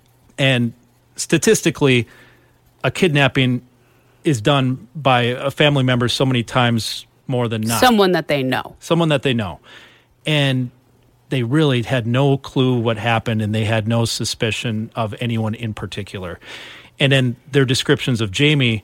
And statistically, a kidnapping is done by a family member so many times more than not. Someone that they know. Someone that they know. And they really had no clue what happened, and they had no suspicion of anyone in particular. And then their descriptions of Jamie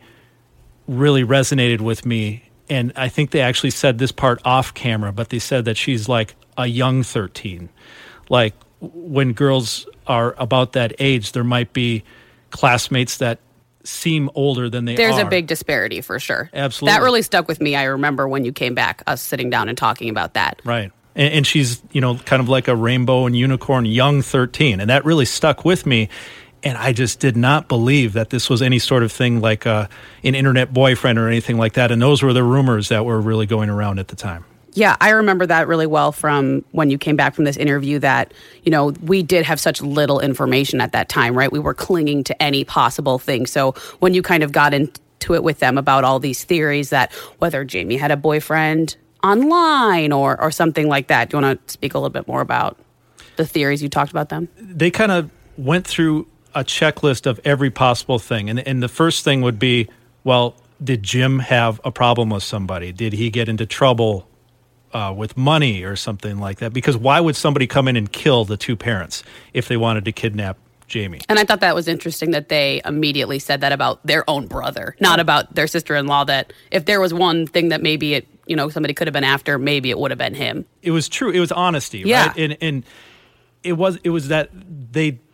really resonated with me. And I think they actually said this part off camera, but they said that she's like a young thirteen. Like when girls are about that age, there might be classmates that seem older than they There's are. There's a big disparity for sure. Absolutely. That really stuck with me. I remember when you came back, us sitting down and talking about that. Right. And, and she's, you know, kind of like a rainbow and unicorn, young thirteen. And that really stuck with me. And I just did not believe that this was any sort of thing like uh, an internet boyfriend or anything like that. And those were the rumors that were really going around at the time. Yeah, I remember that really well from when you came back from this interview that, you know, we did have such little information at that time, right? We were clinging to any possible thing. So when you kind of got into it with them about all these theories that whether Jamie had a boyfriend online or, or something like that, do you want to speak a little bit more about the theories you talked about them? They kind of went through a checklist of every possible thing. And, and the first thing would be, well, did Jim have a problem with somebody? Did he get into trouble Uh, with money or something like that? Because why would somebody come in and kill the two parents if they wanted to kidnap Jamie? And I thought that was interesting that they immediately said that about their own brother, not about their sister-in-law, that if there was one thing that maybe it, you know, somebody could have been after, maybe it would have been him. It was true. It was honesty, yeah. right? And and it was it was that they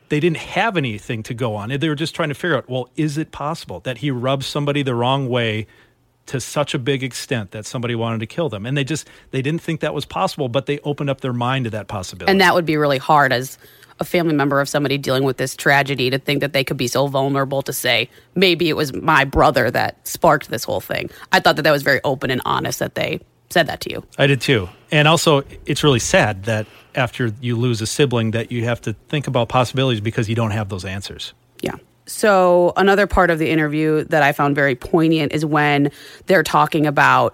they didn't have anything to go on. They were just trying to figure out, well, is it possible that he rubbed somebody the wrong way to such a big extent that somebody wanted to kill them? And they just, they didn't think that was possible, but they opened up their mind to that possibility. And that would be really hard as a family member of somebody dealing with this tragedy to think that they could be so vulnerable to say, maybe it was my brother that sparked this whole thing. I thought that that was very open and honest that they said that to you. I did too. And also, it's really sad that after you lose a sibling that you have to think about possibilities because you don't have those answers. Yeah. So another part of the interview that I found very poignant is when they're talking about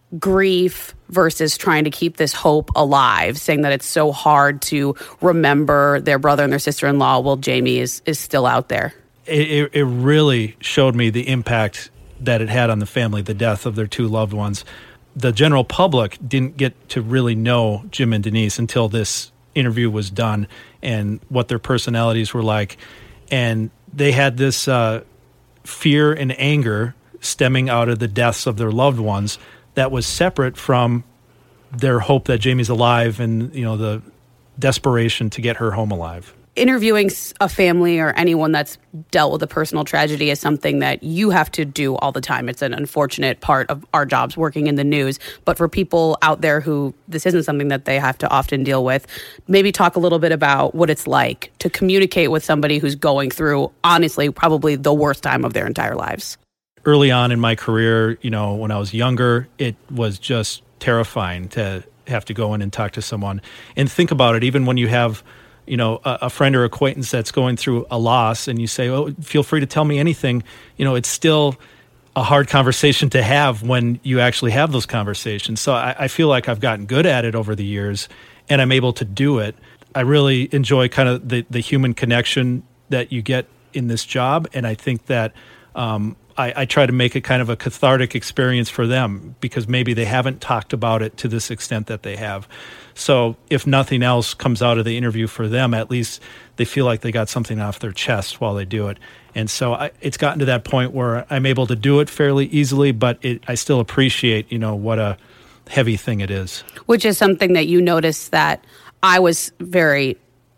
grief versus trying to keep this hope alive, saying that it's so hard to remember their brother and their sister-in-law while Jamie is, is still out there. It, it, it really showed me the impact that it had on the family, the death of their two loved ones. The general public didn't get to really know Jim and Denise until this interview was done and what their personalities were like. And they had this uh, fear and anger stemming out of the deaths of their loved ones that was separate from their hope that Jamie's alive and, you know, the desperation to get her home alive. Interviewing a family or anyone that's dealt with a personal tragedy is something that you have to do all the time. It's an unfortunate part of our jobs working in the news. But for people out there who this isn't something that they have to often deal with, maybe talk a little bit about what it's like to communicate with somebody who's going through, honestly, probably the worst time of their entire lives. Early on in my career, you know, when I was younger, it was just terrifying to have to go in and talk to someone. And think about it, even when you have, you know, a, a friend or acquaintance that's going through a loss and you say, oh, feel free to tell me anything, you know, it's still a hard conversation to have when you actually have those conversations. So I, I feel like I've gotten good at it over the years and I'm able to do it. I really enjoy kind of the, the human connection that you get in this job. And I think that um, I, I try to make it kind of a cathartic experience for them because maybe they haven't talked about it to this extent that they have. So if nothing else comes out of the interview for them, at least they feel like they got something off their chest while they do it. And so I, it's gotten to that point where I'm able to do it fairly easily, but it, I still appreciate, you know, what a heavy thing it is. Which is something that you noticed that I was very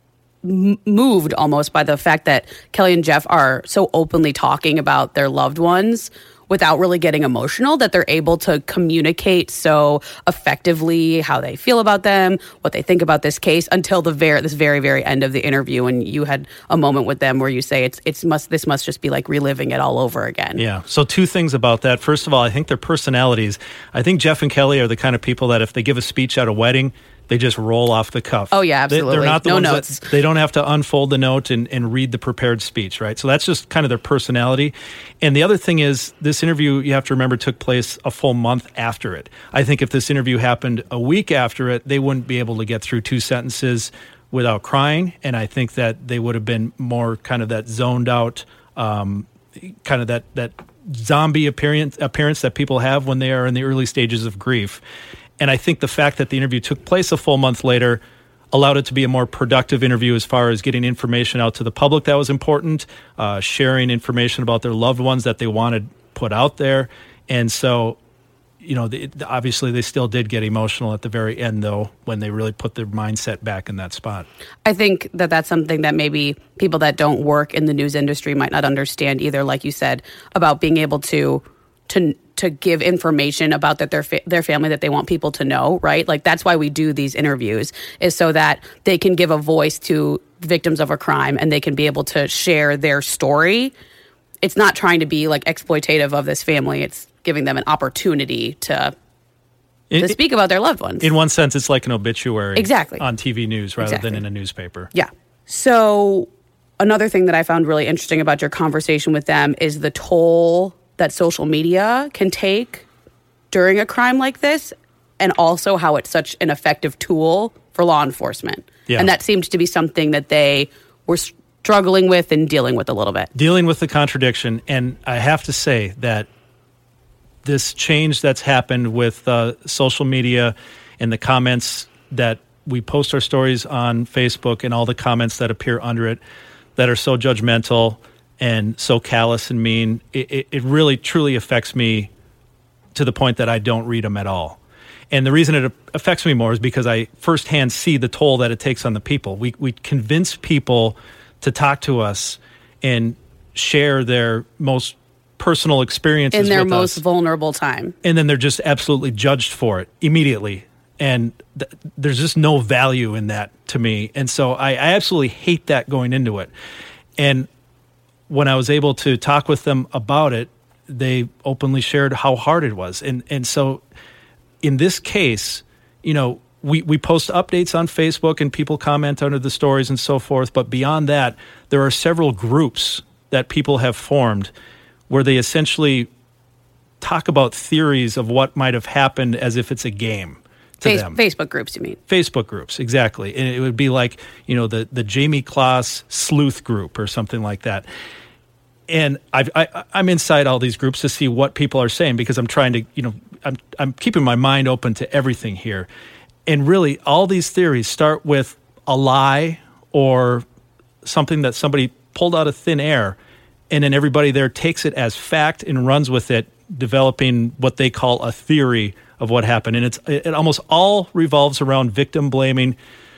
m- moved almost by the fact that Kelly and Jeff are so openly talking about their loved ones without really getting emotional, that they're able to communicate so effectively how they feel about them, what they think about this case until the very this very, very end of the interview. And you had a moment with them where you say it's it's must this must just be like reliving it all over again. Yeah. So two things about that. First of all, I think their personalities. I think Jeff and Kelly are the kind of people that if they give a speech at a wedding, they just roll off the cuff. Oh, yeah, absolutely. They, they're not the no ones notes. That, they don't have to unfold the note and, and read the prepared speech, right? So that's just kind of their personality. And the other thing is, this interview, you have to remember, took place a full month after it. I think if this interview happened a week after it, they wouldn't be able to get through two sentences without crying. And I think that they would have been more kind of that zoned out, um, kind of that, that zombie appearance, appearance that people have when they are in the early stages of grief. And I think the fact that the interview took place a full month later allowed it to be a more productive interview as far as getting information out to the public that was important, uh, sharing information about their loved ones that they wanted put out there. And so, you know, the, obviously they still did get emotional at the very end, though, when they really put their mindset back in that spot. I think that that's something that maybe people that don't work in the news industry might not understand either, like you said, about being able to to to give information about that their fa- their family that they want people to know, right? Like that's why we do these interviews, is so that they can give a voice to victims of a crime and they can be able to share their story. It's not trying to be like exploitative of this family. It's giving them an opportunity to it, to speak about their loved ones. In one sense, it's like an obituary exactly. on T V news rather exactly. than in a newspaper. Yeah. So another thing that I found really interesting about your conversation with them is the toll that social media can take during a crime like this, and also how it's such an effective tool for law enforcement. Yeah. And that seemed to be something that they were struggling with and dealing with a little bit. Dealing with the contradiction. And I have to say that this change that's happened with uh, social media and the comments that we post our stories on Facebook and all the comments that appear under it that are so judgmental and so callous and mean, it, it, it really truly affects me to the point that I don't read them at all. And the reason it affects me more is because I firsthand see the toll that it takes on the people. We we convince people to talk to us and share their most personal experiences in their with most us. vulnerable time. And then they're just absolutely judged for it immediately. And th- there's just no value in that to me. And so I, I absolutely hate that going into it. And when I was able to talk with them about it, they openly shared how hard it was. And and so in this case, you know, we, we post updates on Facebook and people comment under the stories and so forth. But beyond that, there are several groups that people have formed where they essentially talk about theories of what might have happened as if it's a game to Face- them. Facebook groups, you mean? Facebook groups, exactly. And it would be like, you know, the, the Jamie Kloss sleuth group or something like that. And I've, I, I'm inside all these groups to see what people are saying because I'm trying to, you know, I'm, I'm keeping my mind open to everything here. And really, all these theories start with a lie or something that somebody pulled out of thin air, and then everybody there takes it as fact and runs with it, developing what they call a theory of what happened. And it's it almost all revolves around victim blaming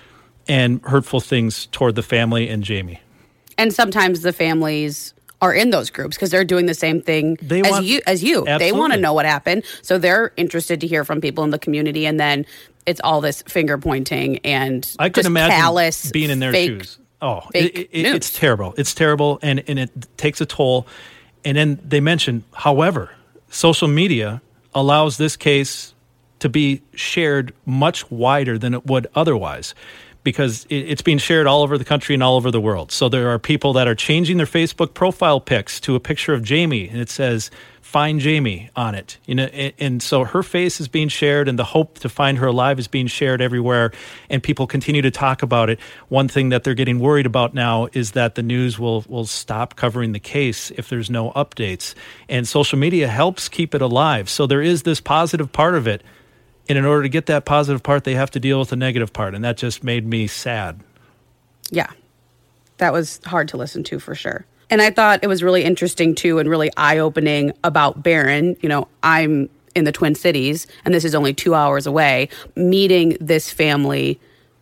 and hurtful things toward the family and Jamie. And sometimes the families are in those groups because they're doing the same thing They as want- you. As you, they Absolutely. want to know what happened, so they're interested to hear from people in the community. And then it's all this finger pointing and I could just imagine callous, being in their fake, shoes. Oh, fake it, it, news. it's terrible. It's terrible, and, and it takes a toll. And then they mention, however, social media allows this case to be shared much wider than it would otherwise, because it, it's being shared all over the country and all over the world. So there are people that are changing their Facebook profile pics to a picture of Jamie, and it says, "Find Jamie" on it. You know, and, and so her face is being shared, and the hope to find her alive is being shared everywhere, and people continue to talk about it. One thing that they're getting worried about now is that the news will will stop covering the case if there's no updates, and social media helps keep it alive. So there is this positive part of it, and in order to get that positive part, they have to deal with the negative part, and that just made me sad. Yeah, that was hard to listen to for sure. And I thought it was really interesting, too, and really eye-opening about Barron. You know, I'm in the Twin Cities, and this is only two hours away. Meeting this family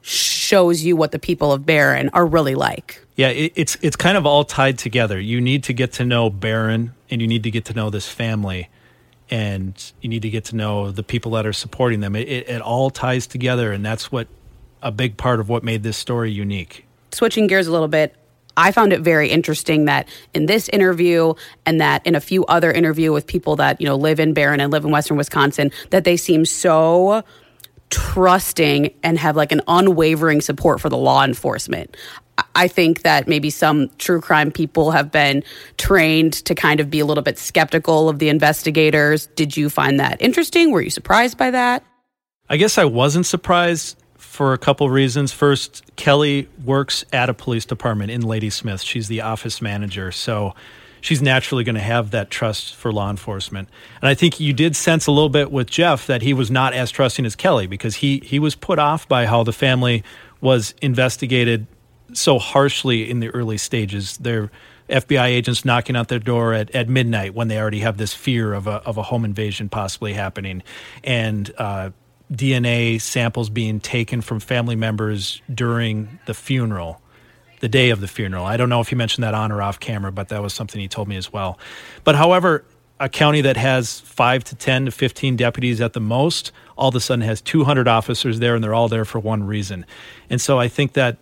shows you what the people of Barron are really like. Yeah, it, it's it's kind of all tied together. You need to get to know Barron, and you need to get to know this family, and you need to get to know the people that are supporting them. It, it, it all ties together, and that's what a big part of what made this story unique. Switching gears a little bit, I found it very interesting that in this interview and that in a few other interviews with people that, you know, live in Barron and live in Western Wisconsin, that they seem so trusting and have like an unwavering support for the law enforcement. I think that maybe some true crime people have been trained to kind of be a little bit skeptical of the investigators. Did you find that interesting? Were you surprised by that? I guess I wasn't surprised for a couple reasons. First, Kelly works at a police department in Ladysmith. She's the office manager, so she's naturally going to have that trust for law enforcement. And I think you did sense a little bit with Jeff that he was not as trusting as Kelly, because he, he was put off by how the family was investigated so harshly in the early stages. Their F B I agents knocking out their door at, at midnight when they already have this fear of a, of a home invasion possibly happening. And uh, D N A samples being taken from family members during the funeral, the day of the funeral. I don't know if he mentioned that on or off camera, but that was something he told me as well. But however, a county that has five to ten to fifteen deputies at the most, all of a sudden has two hundred officers there, and they're all there for one reason. And so I think that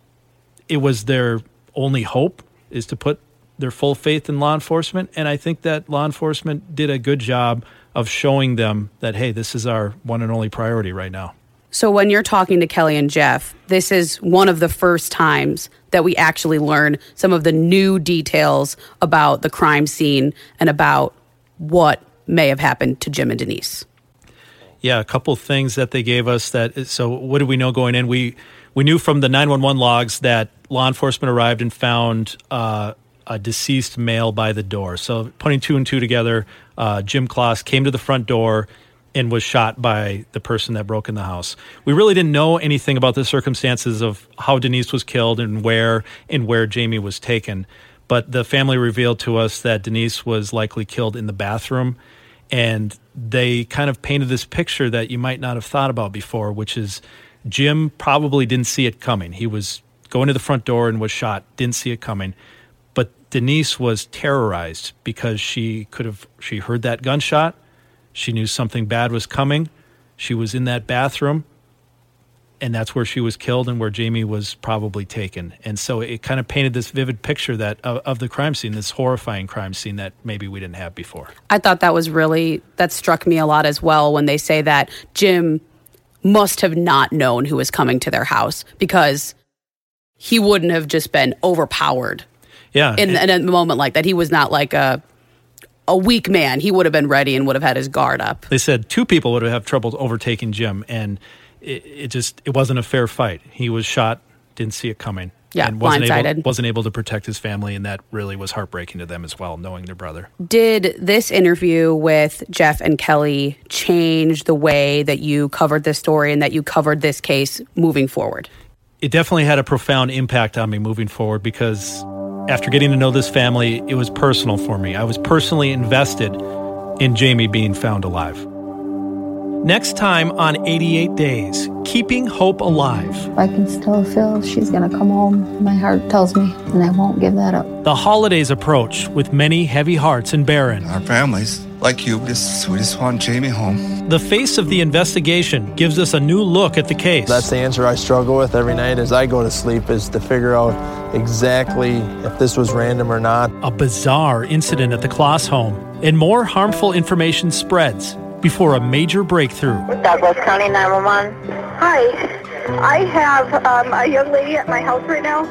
it was their only hope is to put their full faith in law enforcement. And I think that law enforcement did a good job of showing them that, hey, this is our one and only priority right now. So when you're talking to Kelly and Jeff, this is one of the first times that we actually learn some of the new details about the crime scene and about what may have happened to Jim and Denise. Yeah, a couple things that they gave us. That so what did we know going in? We we knew from the nine one one logs that law enforcement arrived and found uh, a deceased male by the door. So putting two and two together, uh, Jim Kloss came to the front door and was shot by the person that broke in the house. We really didn't know anything about the circumstances of how Denise was killed and where and where Jamie was taken. But the family revealed to us that Denise was likely killed in the bathroom. And they kind of painted this picture that you might not have thought about before, which is Jim probably didn't see it coming. He was going to the front door and was shot. Didn't see it coming. But Denise was terrorized because she could have, she heard that gunshot. She knew something bad was coming. She was in that bathroom, and that's where she was killed and where Jamie was probably taken. And so it kind of painted this vivid picture that of, of the crime scene, this horrifying crime scene that maybe we didn't have before. I thought that was really, that struck me a lot as well when they say that Jim must have not known who was coming to their house because he wouldn't have just been overpowered. Yeah. In, in a moment like that. He was not like a a weak man. He would have been ready and would have had his guard up. They said two people would have had trouble overtaking Jim, and it, it just it wasn't a fair fight. He was shot, didn't see it coming. Yeah, and wasn't blindsided. able, wasn't able to protect his family, and that really was heartbreaking to them as well, knowing their brother. Did this interview with Jeff and Kelly change the way that you covered this story and that you covered this case moving forward? It definitely had a profound impact on me moving forward because after getting to know this family, it was personal for me. I was personally invested in Jamie being found alive. Next time on eighty-eight days, Keeping Hope Alive. I can still feel she's going to come home. My heart tells me, and I won't give that up. The holidays approach with many heavy hearts in Barron. Our families, like you, we just, we just want Jamie home. The face of the investigation gives us a new look at the case. That's the answer I struggle with every night as I go to sleep, is to figure out exactly if this was random or not. A bizarre incident at the Kloss home, and more harmful information spreads before a major breakthrough. Douglas County nine one one. Hi, I have um, a young lady at my house right now.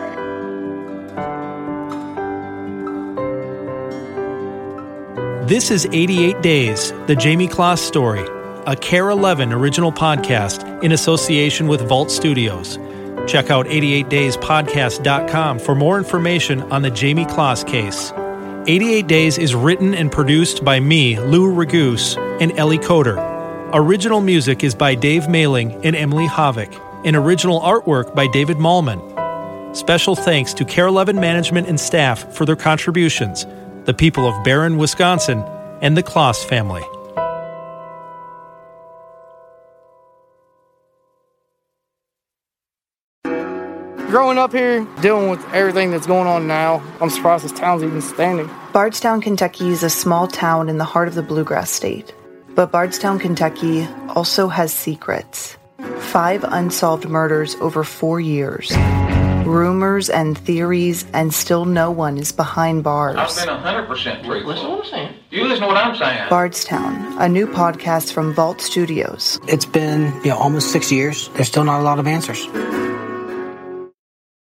This is eighty-eight days, the Jamie Kloss story, a Care eleven original podcast in association with Vault Studios. Check out eighty-eight days podcast dot com for more information on the Jamie Kloss case. eighty-eight days is written and produced by me, Lou Ragoose, and Ellie Coder. Original music is by Dave Mailing and Emily Havik, and original artwork by David Malman. Special thanks to Care eleven management and staff for their contributions, the people of Barron, Wisconsin, and the Kloss family. Growing up here, dealing with everything that's going on now, I'm surprised this town's even standing. Bardstown, Kentucky is a small town in the heart of the Bluegrass State. But Bardstown, Kentucky also has secrets. Five unsolved murders over four years. Rumors and theories, and still no one is behind bars. I've been one hundred percent truthful. Listen to what I'm saying. You listen to what I'm saying. Bardstown, a new podcast from Vault Studios. It's been, you know, almost six years. There's still not a lot of answers.